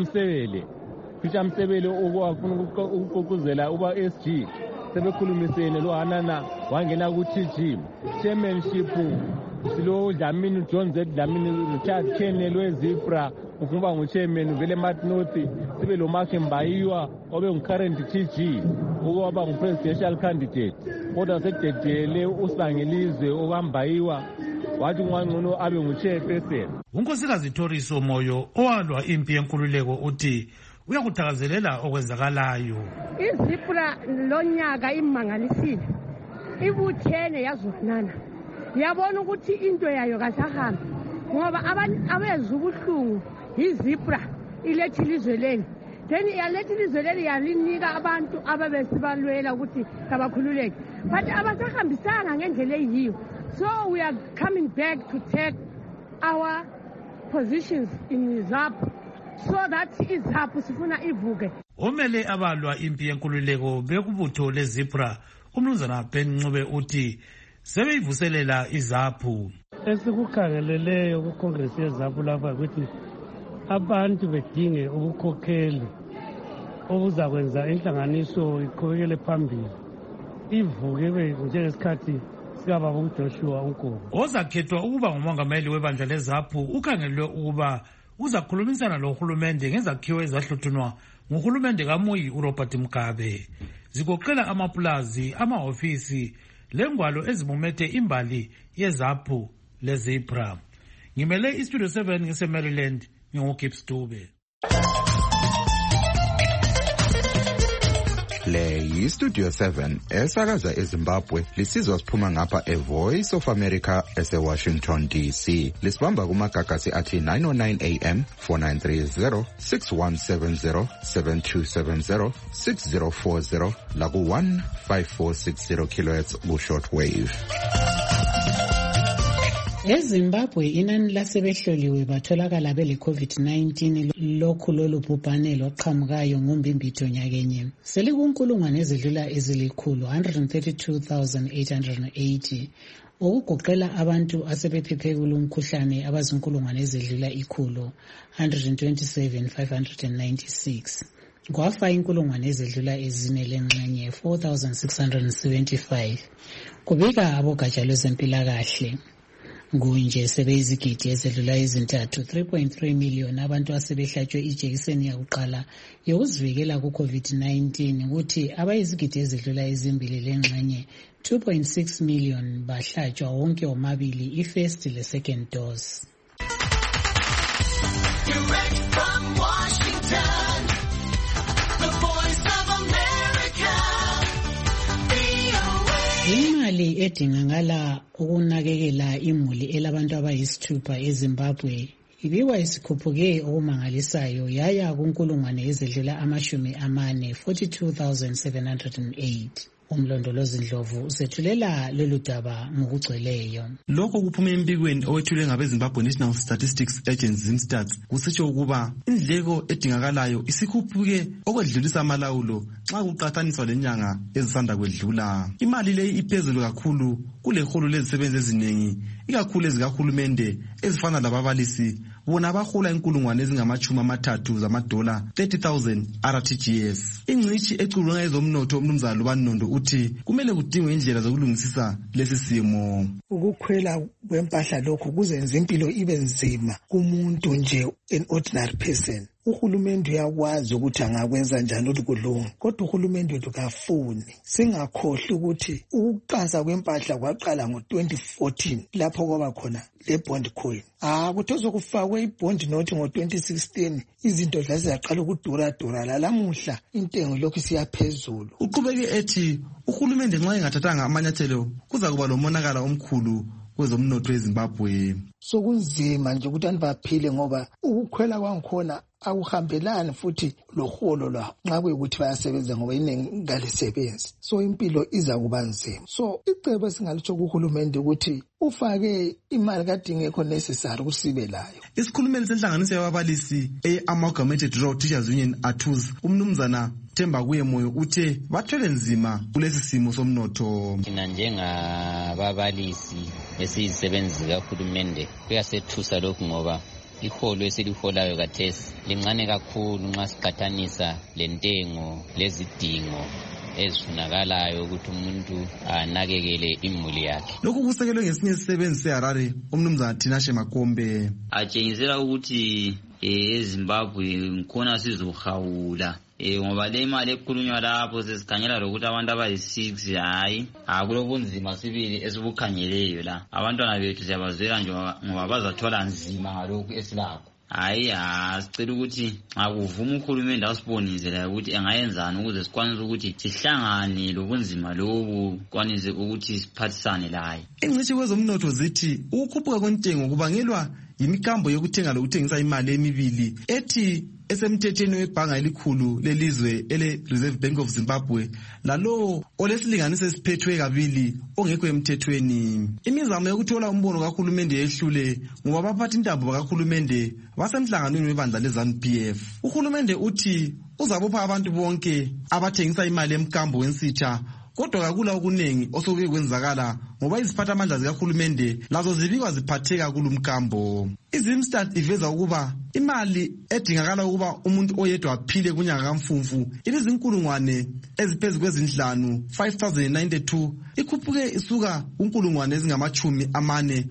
Msebele okwafuna ukuququzela uba SG sebekhulumisene lo Hanana wangena ku-TG. Chairmanship silo Dlamini John Z Dlamini Richard Kene lweZipra ufuna nguchairman uvele North, sibe lo Mark Mbayiwa obe ngcurrent TG ukuba ngu-presidential candidate. Kodwa sededele uSibangilizwe okambayiwa wathi ngwangcono abe ngu-chairperson.
uNkosikazi Thoriso Moyo owalwa impi yenkululeko uthi uyakuthakazelela okwenzakalayo.
iZipra lonyaka imangalisile, ibuthene yazonana, yabona ukuthi into yayo kasahambi ngoba abezwe ubuhlungu iZipra ilethi ilizwe leli, then yalethi ilizwe leli yalinika abantu ababesibalwela ukuthi kabakhululeke, but abasahambisanga ngendlela eyiyo. So we are coming back to take our positions in ZAPU so that iZAPU sifuna ivuke.
Omele abalwa impi yenkululeko bekubutho leZipra umnumzana Ncube uthi sebeyivuselela iZAPU.
Esikukhangeleleyo kuCongress yeZAPU lapha ukuthi abantu bedinge ubukhokheli obuzakwenza inhlanganiso iqhubekele phambili ivuke njengesikhathi sikababa uJoshua Nkomo.
Ozakhethwa ukuba ngumongameli webandla leZAPU ukhangelwe ukuba uzakhulumisana lohulumende ngezakhiwo ezahluthunwa nguhulumende kaMuyi uRobert Mugabe. Zigoqela amapulazi, amahofisi lengwalo ezimumethe imbali yeZAPU leZipra. ngimele istudio 7 ngise-Maryland nginguGibbs Dube.
Le yi-Studio 7 esakaza eZimbabwe lisizwa siphuma ngapha eVoice of America ese-Washington DC. Lisibamba kumagagasi athi 909 AM, 4930, 6170, 7270, 6040 laku-15460 kHz ku-shortwave.
EZimbabwe inani lasebehloliwe batholakala bele-COVID-19 lokhu lolu bhubhane loqhamukayo ngombimbitho nyakenye selikunkulungwane ezidlula ezilikhulu 132,880 okugoqela abantu asebephephe kulo mkhuhlane abazinkulungwane ezidlula ikhulu 127,596 kwafa inkulungwane ezidlula ezine lengxenye 4,675 kubika abogatsha lwezempilakahle. Kunje sebeyizigidi ezedlula ezintathu 3.3 million abantu asebehlatshwe ijekiseni yakuqala yokuzivikela ku-COVID-19 kuthi abayizigidi ezedlula ezimbili lengxenye 2.6 million bahlatshwa wonke omabili i-first le-second dose. Direct from Washington, the Voice of America, imali edingakala ukunakekela imuli elabantu abayisithupha eZimbabwe ibikwa isikhuphuke okumangalisayo yaya kunkulungwane ezedlula amashumi amane 42,708. Umlondolozi Ndlovu usethulela lolu daba ngokugcweleyo.
Lokho kuphume embikweni owethulwe ngabeZimbabwe National Statistics Agency ZimStats kusitsho ukuba indleko edingakalayo isikhuphuke okwedlulisa amalawulo nxa kuqathaniswa lenyanga ezisanda kwedlula. Imali leyi iphezulu kakhulu kuleholo lezisebenzi ezinengi ikakhulu ezikahulumende ezifana lababalisi bona bahola inkulungwane ezingamachumi amathathu zamadola 30,000 RTGS. Ingcitshi ecubungula ezomnotho umnumzana Lubani Nondo uthi kumele kudingwe indlela zokulungisisa lesi simo.
Ukukhwela kwempahla lokho kuzenza impilo ibe nzima kumuntu nje an ordinary person. Uhulumende uyakwazi ukuthi angakwenza njani ukukulunga kodwa uhulumende wethu kafuni. Singakhohlwa ukuthi ukuqansa kwempahla kwaqala ngo-2014 lapho kwaba khona le bond coin. Kuthe sokufakwe ibond note ngo-2016 izinto zaziyaqala ukudura lamuhla intengo lokhu siyaphezulu.
Uqhubeke ethi uhulumende nxa engathathanga amanyathelo kuza kuba lomonakala omkhulu kwezomnotho eZimbabwe.
Sokunzima nje ukuthi abantu baphile ngoba ukukhwela kwangikhona akuhambelani futhi loholo lwabo nxa kuyikuthi bayasebenza ngoba iningi ngalisebenzi. So impilo iza kuba nzima. So icebo esingalitsho kuhulumende ukuthi ufake imali kade ingekho necessary ukuthi sibe layo.
Isikhulumeli senhlanganiso yababalisi Amalgamated Rural Teachers Union ATUS umnumzana Themba kuye moyo uthe bathwele nzima kulesi simo somnotho.
Thina njengababalisi esiyisebenzi kahulumende kuyasethusa lokhu ngoba iholo esiliholayo kathesi lincane kakhulu nxa siqathanisa lentengo lezidingo ezifunakalayo ukuthi umuntu anakekele imuli yakhe.
Lokhu kusekelwe ngesinye isisebenzi seHarare umnumzana Tinashe Makombe.
Atshengisela ukuthi eZimbabwe ngikhona sizohawula ngoba le mali ekhulunywa lapho sesikhangela lokuthi abantu abayi6 hayi akulobunzima sibili esibukhangeleyo la. Abantwana bethu siyabazwela nje ngoba bazathola nzima ngalokhu esilakho. Hayi sicela ukuthi akuvuma uhulumende asibonise la ukuthi angayenzani ukuze sikwanise ukuthi sihlangane lobunzima lobu kwanise ukuthi siphathisane laye.
Ingcitshi kwezomnotho zithi ukukhuphuka kwentengo kubangelwa yimikambo yokuthenga lokuthengisa imali emibili ethi esemthethweni webhanga elikhulu lelizwe ele-Reserve Bank of Zimbabwe lalowo olesilinganiso esiphethwe kabili ongekho emthethweni. Imizamo yokuthola umbono kahulumende yehlule ngoba baphathi intambo bakahulumende basemhlanganweni webandla leZANU-PF. Uhulumende uthi uzabopha abantu bonke abathengisa imali emkambo wensitha kodwa kakula okunengi osokuke kwenzakala ngoba iziphathamandla zikahulumende lazo zibikwa ziphatheka kulumkambo. IZimStats iveza ukuba imali edingakala ukuba umuntu oyedwa aphile kunyanga kaMfumfu ibizinkulungwane eziphezulu kwezinhlanu 5,092 ikhuphuke isuka kunkulungwane ezingamachumi amane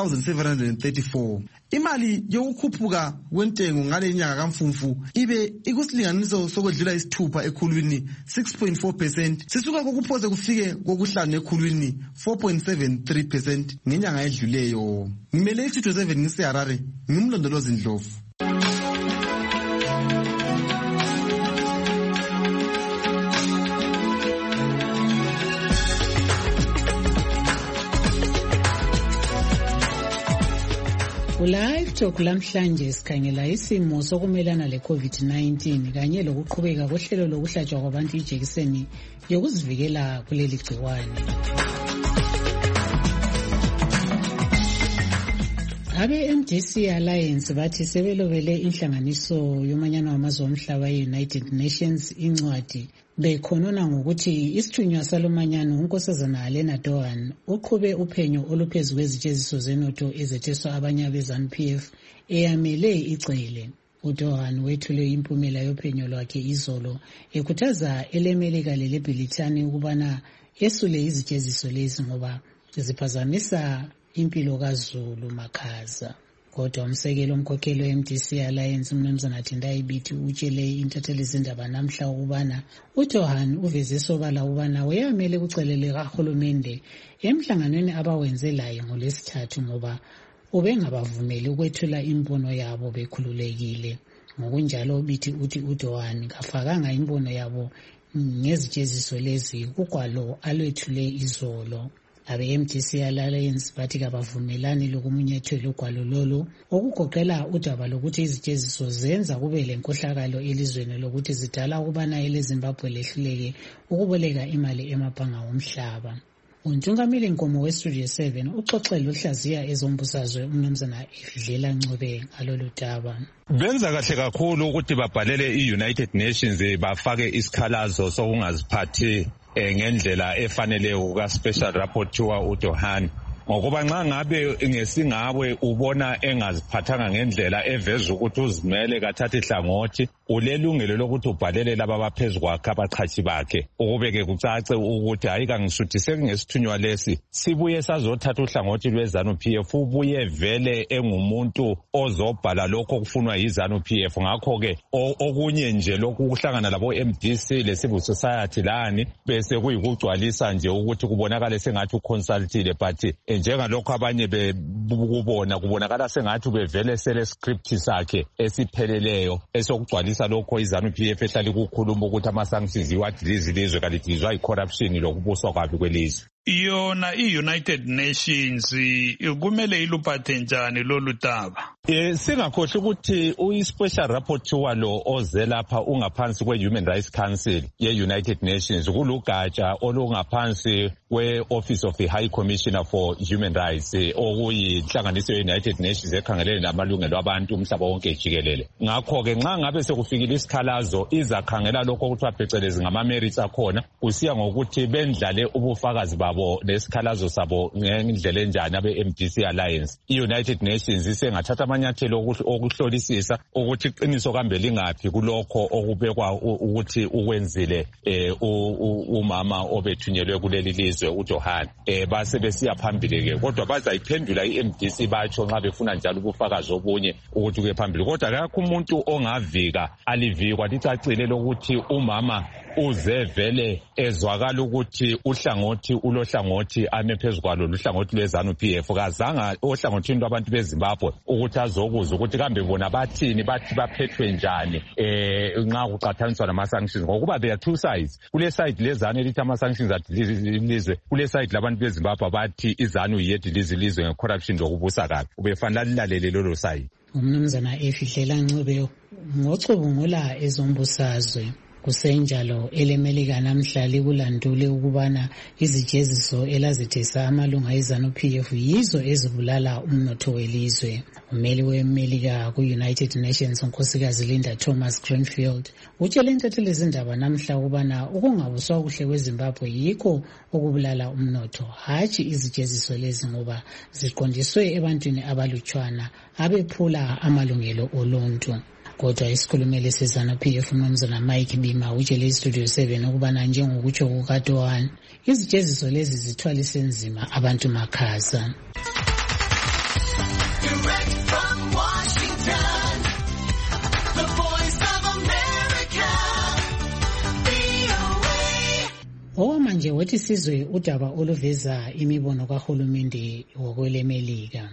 4,734. Imali yokukhuphuka kwentengo ngale nyanga kaMfumfu ibe ikusilinganiso sokwedlula isithupha ekhulwini 6.4%, sisuka kokuphoze kufike kokuhlanu ekhulwini 4. 4.73% ngenyanga edluleyo. Ngimele iStudio 7 ngiseHarare, ngimlondolozi Ndlovu.
Live Talk lamhlanje sikhangela isimo sokumelana le-COVID-19 kanye lokuqhubeka kohlelo lokuhlatshwa kwabantu ijekiseni yokuzivikela kuleli gciwane. Abe-MDC Alliance bathi sebelobele inhlanganiso yomanyano wamazwe omhlaba ye-United Nations incwadi bekhonona ngokuthi isithunywa salomanyano unkosazana Alena Dohan uqhube uphenyo oluphezu kwezitsheziso zenotho ezetheswa abanye abe-ZANU-PF eyamele icele. uDohan wethule impumela yophenyo lwakhe izolo ekhuthaza elemelika lelebhilithani ukubana esule izitsheziso lezi ngoba ziphazamisa impilo kaZulu Makhaza. Kodwa umsekelo omkhokheli we-MDC Alliance uMnumzana Tendai Biti utshele intatheli zindaba namhla ukubana uDohan uveze sobala ukubana uyamele kucelele kahulumende emhlanganweni abawenze laye ngoLwesithathu ngoba ubengabavumeli ukwethula imbono yabo bekhululekile. Ngokunjalo Biti uthi uDohan kafakanga imbono yabo ngezitsheziso lezi kukwalo alwethule izolo. Abe-MDC Alliance bathi kabavumelani lokumunyethela ugwalo lolo okugoqela udaba lokuthi izitsheziso zenza kube lenkohlakalo elizweni lokuthi zidala ukubana eleZimbabwe lehluleke ukuboleka imali emabhanga omhlaba. Untungameli Nkomo weStudio 7 uxoxela uhlaziya ezombusazwe uMnumzana Ifidlela Ncube ngalolu daba.
Benza kahle kakhulu ukuthi babhalele i-United Nations bafake isikhalazo sokungaziphathi ngendlela efaneleyo ka-Special Rapporteur uDohan. Ngokuba nxa ngabe ngesingabwe ubona engaziphathanga ngendlela eveza ukuthi uzimele kathatha ihlangothi, ulelungelo lokuthi ubhalele laba abaphezu kwakhe abaqhatshi bakhe ukubeke kucace ukuthi hayi kangisuthiseki ngesithunywa lesi sibuye sazothatha uhlangothi lweZANU-PF ubuye vele engumuntu ozobhala lokho okufunwa yiZANU-PF. Ngakho-ke okunye nje lokhu kuhlangana labo-MDC le-Civil Society lani bese kuyikugcwalisa nje ukuthi kubonakale sengathi uconsultile but njengalokho abanye kubonakala sengathi bevele sele script sakhe esipheleleyo esokugcwalisa lokho iZANU-PF ehlali kukhuluma ukuthi ama-sanctions iwadilize ilizwe kalidilizwa i-corruption lokubuswa kwabi kwelizwe.
Yona i-United Nations kumele iluphathe njani lolu daba?
Singakhohlwa ukuthi uyi-Special Rapporteur lo oze lapha ungaphansi kwe-Human Rights Council ye-United Nations kulugatsha olungaphansi kwe-Office of the High Commissioner for Human Rights okuyinhlanganiso ye-United Nations ekhangelene namalungelo abantu umhlaba wonke jikelele. Ngakho-ke nxa ngabe sekufikile isikhalazo izakhangela lokho okuthiwa phecelezi ngama-merits akhona kusiya ngokuthi bendlale ubufakazi babo nesikhalazo sabo ngendlela enjani abe-MDC Alliance. I-United Nations isengathatha amanyathelo okuhlolisisa ukuthi iqiniso kambe lingaphi kulokho okubekwa ukuthi ukwenzile umama obethunyelwe kuleli lizwe uDohan. Base besiya phambili-ke kodwa bazayiphendula i-MDC batsho nxa befuna njalo ubufakazi obunye ukuthi kuye phambili. Kodwa kakho umuntu ongavika alivikwa licacile lokuthi umama uze vele ezwakala ukuthi uhlangothi ulohlangothi ame phezu kwalo luhlangothi lweZANU-PF kazanga ohlangothini lwabantu beZimbabwe ukuthi azokuza ukuthi kambe bona bathini bathi baphethwe njani nxa kuqathaniswa nama-sanctions ngokuba there are two sides. Kule side leZANU elithi ama-sanctions adilize ilizwe, kule side labantu beZimbabwe bathi iZANU yedilize ilizwe nge-corruption lokubusa kabi. Ubefanele lilalele lolo side.
Umnumzana Efidlela Ncube ngocubungula ezombusazwe kusenjalo elemelika namhla likulandule ukubana izijeziso elazithesa amalunga eZANU-PF yizo ezibulala umnotho welizwe. Umeli wemelika ku-United Nations unkosikazi Linda Thomas Greenfield utshele intatheli zindaba namhla ukubana ukungabuswa kuhle kweZimbabwe yikho okubulala umnotho, hatshi izijeziso lezi ngoba ziqondiswe ebantwini abalutshwana abephula amalungelo oluntu. Kodwa isikhulumeli seZANU-PF uMnumzana Mike Bima utshele iStudio 7 ukubana njengokutsho kukaDohan izijeziso lezi zithwalise nzima abantu Makhaza. manje wathi sizwe udaba oluveza imibono kahulumende wokwelemelika.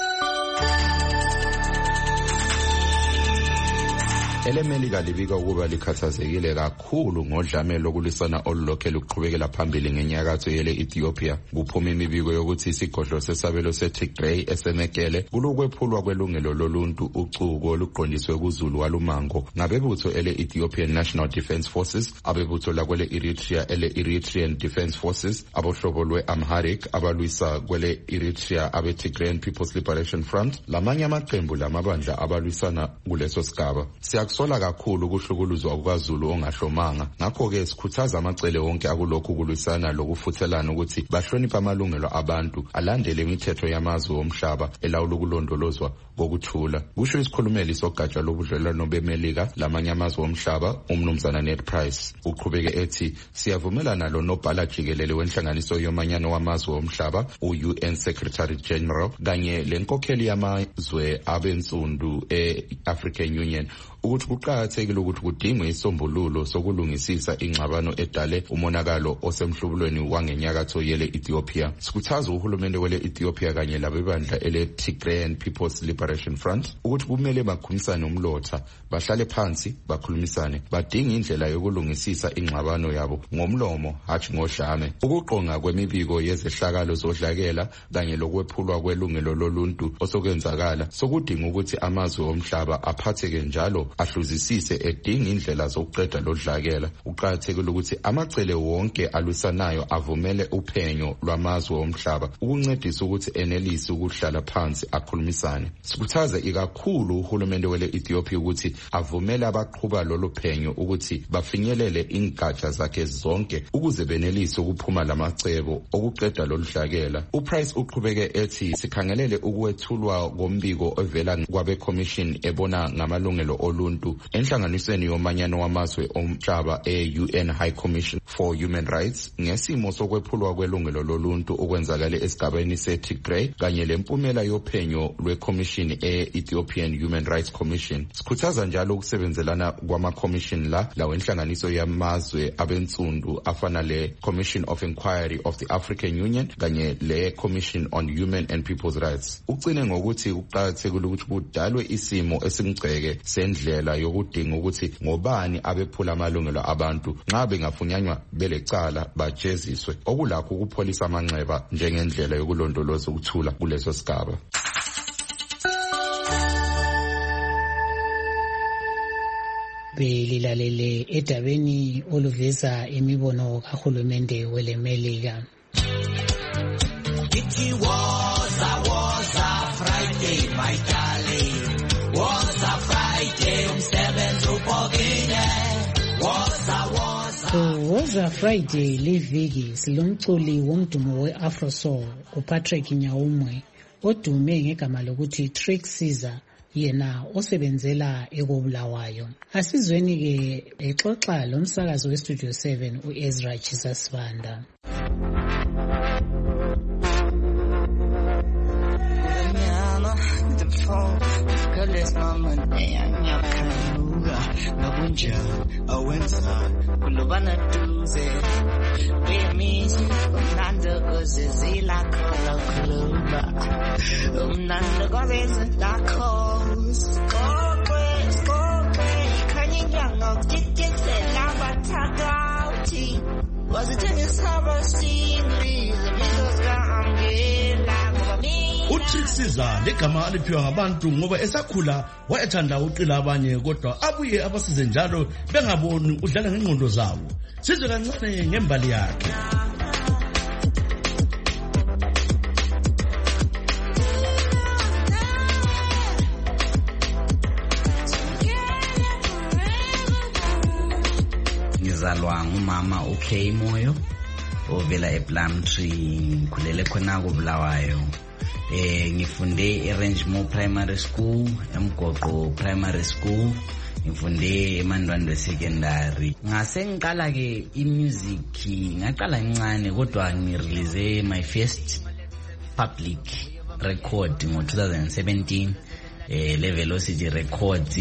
Elemelika libika ukuba likhathazekile kakhulu ngodlame lokulisana olulokhe luqhubekela phambili ngenyakatho yele Ethiopia. Kuphuma imibiko yokuthi isigodlo sesabelo seTigray esemekele kulokwephulwa kwelungelo loluntu ucuko oluqondiswe kuZulu walumango ngabebutho ele Ethiopian National Defence Forces, abebutho lakwele Eritrea ele Eritrean Defence Forces, abohlobo lwe Amharic abalwisa kwele Eritrea abe Tigrayan People's Liberation Front, lamanye amaqembu lamabandla abalwisana kuleso sigaba. Sola kakhulu ukuhlukuluzwa kwaZulu ongahlomanga. Ngakho-ke sikhuthaza amacele wonke akulokhu kulwisana lokufuthelana ukuthi bahloniphe amalungelo abantu, alandele imithetho yamazwe omhlaba elawula ukulondolozwa kokuthula. Kusho isikhulumeli sogatsha lobudlelwano beMelika lamanye amazwe omhlaba, umnumzana Ned Price. Uqhubeke ethi siyavumelana lonobhala jikelele wenhlanganiso yomanyano wamazwe omhlaba, UN Secretary General, kanye lenkokheli yamazwe abensundu e-African Union ukuthi kuqakathekile ukuthi kudingwe isombululo sokulungisisa ingxabano edale umonakalo osemhlubulweni wangenyakatho yele Ethiopia. Sikhuthaza uhulumende wele Ethiopia kanye labebandla ele Tigrayan People's Liberation Front ukuthi kumele bakhumisane umlotha, bahlale phansi, bakhulumisane, badinge indlela yokulungisisa ingxabano yabo ngomlomo hathi ngodlame. Ukuqonga kwemibiko yezehlakalo zodlakela kanye lokwephulwa kwelungelo loluntu osokwenzakala sokudinga ukuthi amazwe omhlaba aphatheke njalo ahluzisise edinga indlela zokuqeda lodlakela. Uqakathekile ukuthi amacele wonke alwisanayo avumele uphenyo lwamazwe omhlaba ukuncedisa ukuthi enelise ukuhlala phansi akhulumisane. Sikhuthaza ikakhulu uhulumende wele Ethiopia ukuthi avumele abaqhuba lolu phenyo ukuthi bafinyelele ingatsha zakhe zonke ukuze benelise ukuphuma lamacebo okuqeda lodlakela. UPrice uqhubeke ethi sikhangelele ukwethulwa kombiko ovela kwabe commission ebona ngamalungelo oluntu enhlanganisweni yomanyano wamazwe omhlaba e-UN High Commission for Human Rights ngesimo sokwephulwa kwelungelo loluntu okwenzakale esigabeni seTigray kanye lempumela yophenyo lwe-commission e-Ethiopian Human Rights Commission. Sikhuthaza njalo ukusebenzelana kwama-commission lawo enhlanganiso yamazwe abensundu afana le-Commission of Inquiry of the African Union kanye le-Commission on Human and People's Rights. Ucine ngokuthi kuqakathekile ukuthi kudalwe isimo esimgceke sendlela yokudinga ukuthi ngobani abephula amalungelo abantu nxa bengafunyanywa belecala bajeziswe, okulakho ukupholisa amanxeba njengendlela yokulondoloza ukuthula kuleso sigaba.
Belilalele edabeni oluveza imibono kahulumende welemelika.
It was a Friday, my darling. Was a Friday, umsebenzi ubhokile.
Was a Friday liviki silomculi womdumo we-Afro Soul uPatrick Nyawumwe odume ngegama lokuthi Trick Caesar, yena osebenzela ekobulawayo. Asizweni ke exoxa lomsakazo weStudio 7 uEzra Chisasibanda.
Nakunja awenza kulobana duze wemithi umnando uzizila kholokhuluba umnando kwabeza lakho skokwe khanyinyanga ukutitizela bathakauthi wazithengisa singli zibizozikaangela
uTrick Caesar legama aliphiwa ngabantu ngoba esakhula wayethanda uqila abanye kodwa abuye abasize njalo bengaboni udlala ngengqondo zabo. Sizwe kancane ngembali yakhe.
Ngizalwa ngumama uKay Moyo ovela ePlumtree, ngikhulele khona koBulawayo. Ngifunde eRangemore Primary School, eMgoqo Primary School, ngifunde eMandwandwe Secondary. Ngase ngiqala ke imusic, ngaqala incane kodwa ngirelease my first public record ngo-2017 le-Velocity Records.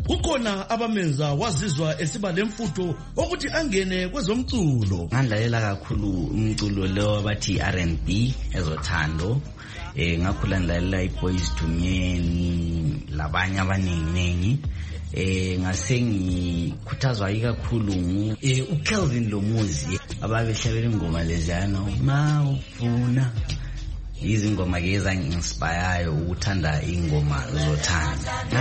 kukhona abamenza wazizwa esiba lemfutho ukuthi angene kwezomculo.
Ngandlalela kakhulu umculo lo bathi R&B ezothando. Ngakhula ndlalela iBoyz II Men labanye abaningi. Ngase ngikhuthazwa kakhulu uKelvin Lomuzi ababehlabela ingoma lezana mawufuna izingoma ke ezangi-inspire ukuthanda ingoma zothanda.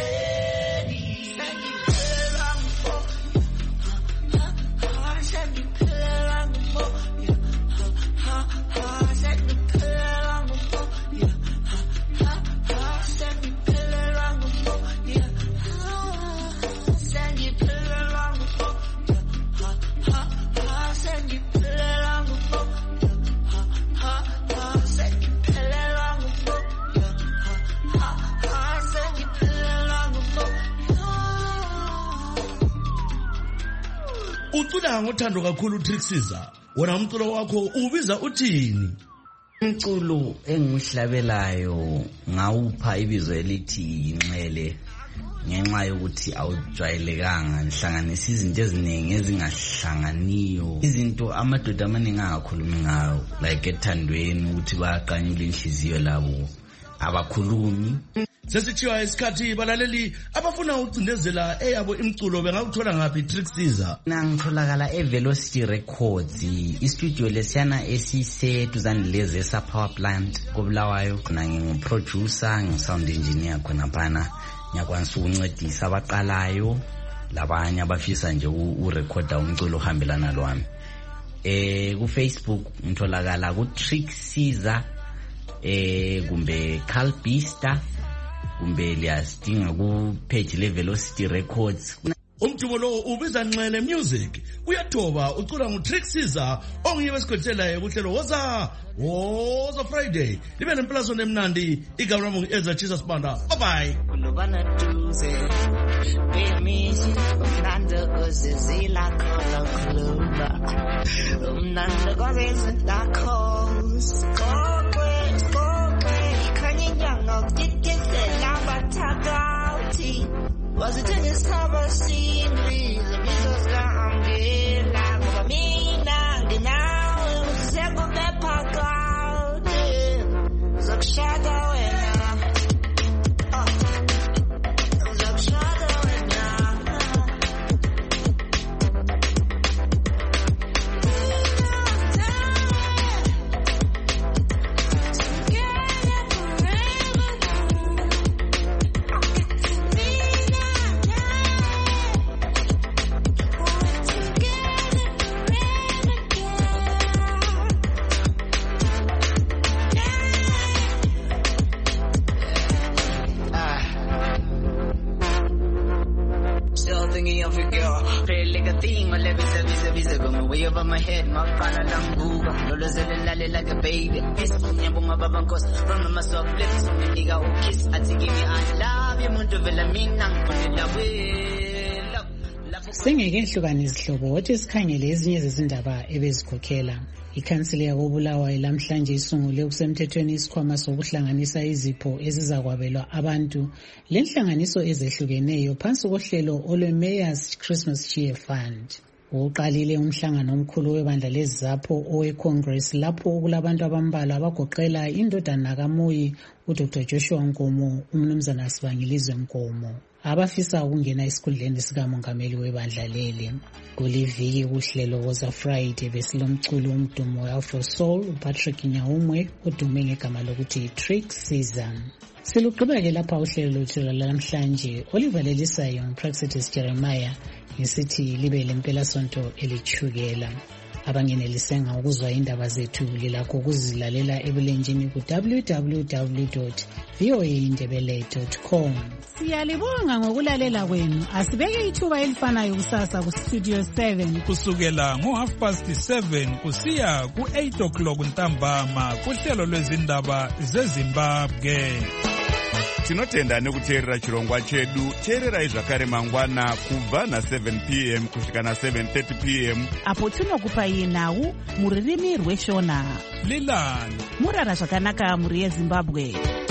Ucula ngothando kakhulu Trixie, wona umculo wakho ubiza uthini?
Umculo engihlabelayo ngawupha ibizo elithi Inxele ngenxa yokuthi awujwayelekanga, nhlanganisa izinto eziningi ezingahlanganiyo, izinto amadoda amaningi angakhulumi ngayo, like ethandweni ukuthi baqanyule inhliziyo labo abakhulumi.
Sesithiwa isikhathi balaleli abafuna ucindezela eyabo imculo bengakuthola ngaphi Trixie?
Ngitholakala eVelocity Records, istudio lesiyana esiseduzane lezi esa-power plant koBulawayo. Khona nginguproducer, ngisound engineer khonaphana, ngiyakwanisa ukuncedisa abaqalayo labanye abafisa nje urecorda umculo ohambelana lwami. Ku-Facebook ngitholakala kuTrixie kumbe Calbista kumbe liyasidinga ku-page leVelocity Records.
Umdumo lo ubiza Nxele Music, uyathoba ucula nguTrixie ongiye besikhothelayo kuhlelo Woza Friday. Libe nemplazo nemnandi, igama lami ngu-Ezra Jesus Banda. Bye
Was it in his cover scene? The business got good. Like me now, genau. It was a good bad pack out. It's like shadow my head, my kind of Google. No, there's a like a baby. Piss on your bum above cause from myself, lips on the nigga who kiss. I think I love you, Montevelamina, put it away.
Singeke hlukane izihlobo wathi sikhangele ezinye zezindaba ebezikhokhela. Ikhansili yakoBulawayo lamhlanje isungule kusemthethweni isikhwama sokuhlanganisa izipho ezizakwabelwa abantu lenhlanganiso ezehlukeneyo phansi kohlelo olweMayor's Christmas Cheer Fund. Uqalile umhlangano omkhulu webandla leZAPO oweCongress lapho kulabantu abambalwa abagoqela indodana kaMoyi uDr Joshua Nkomo, umnumzana Sibangilizwe Nkomo, abafisa ukungena esikhundleni sikamongameli webandla leli. Kuliviki kuhlelo Woza Friday besilomculo umdumo we-Afro Soul uPatrick Nyawumwe odume ngegama lokuthi Trixie. Siluqhubeke lapha uhlelo lwethu lamhlanje olivalelisayo nguPraxitis Jeremiah ngisithi libe lempela sonto elithukela. Abangenelisenga ukuzwa indaba zethu lilakho ukuzilalela ebulenjini ku www.voaindebele.com.
Siyalibonga ngokulalela kwenu. Asibeke ithuba elifanayo kusasa ku Studio 7
kusukela ngo7:30 kusiya ku8:00 ntambama kuhlelo lwezindaba zeZimbabwe.
Tinotenda nekuteerera chirongwa chedu. Teererai zvakare mangwana kubva na7 p.m. kusvika na7:30 p.m.
apo tinokupai nhau muririmi rweshona.
Lilani
murara zvakanaka muri yeZimbabwe.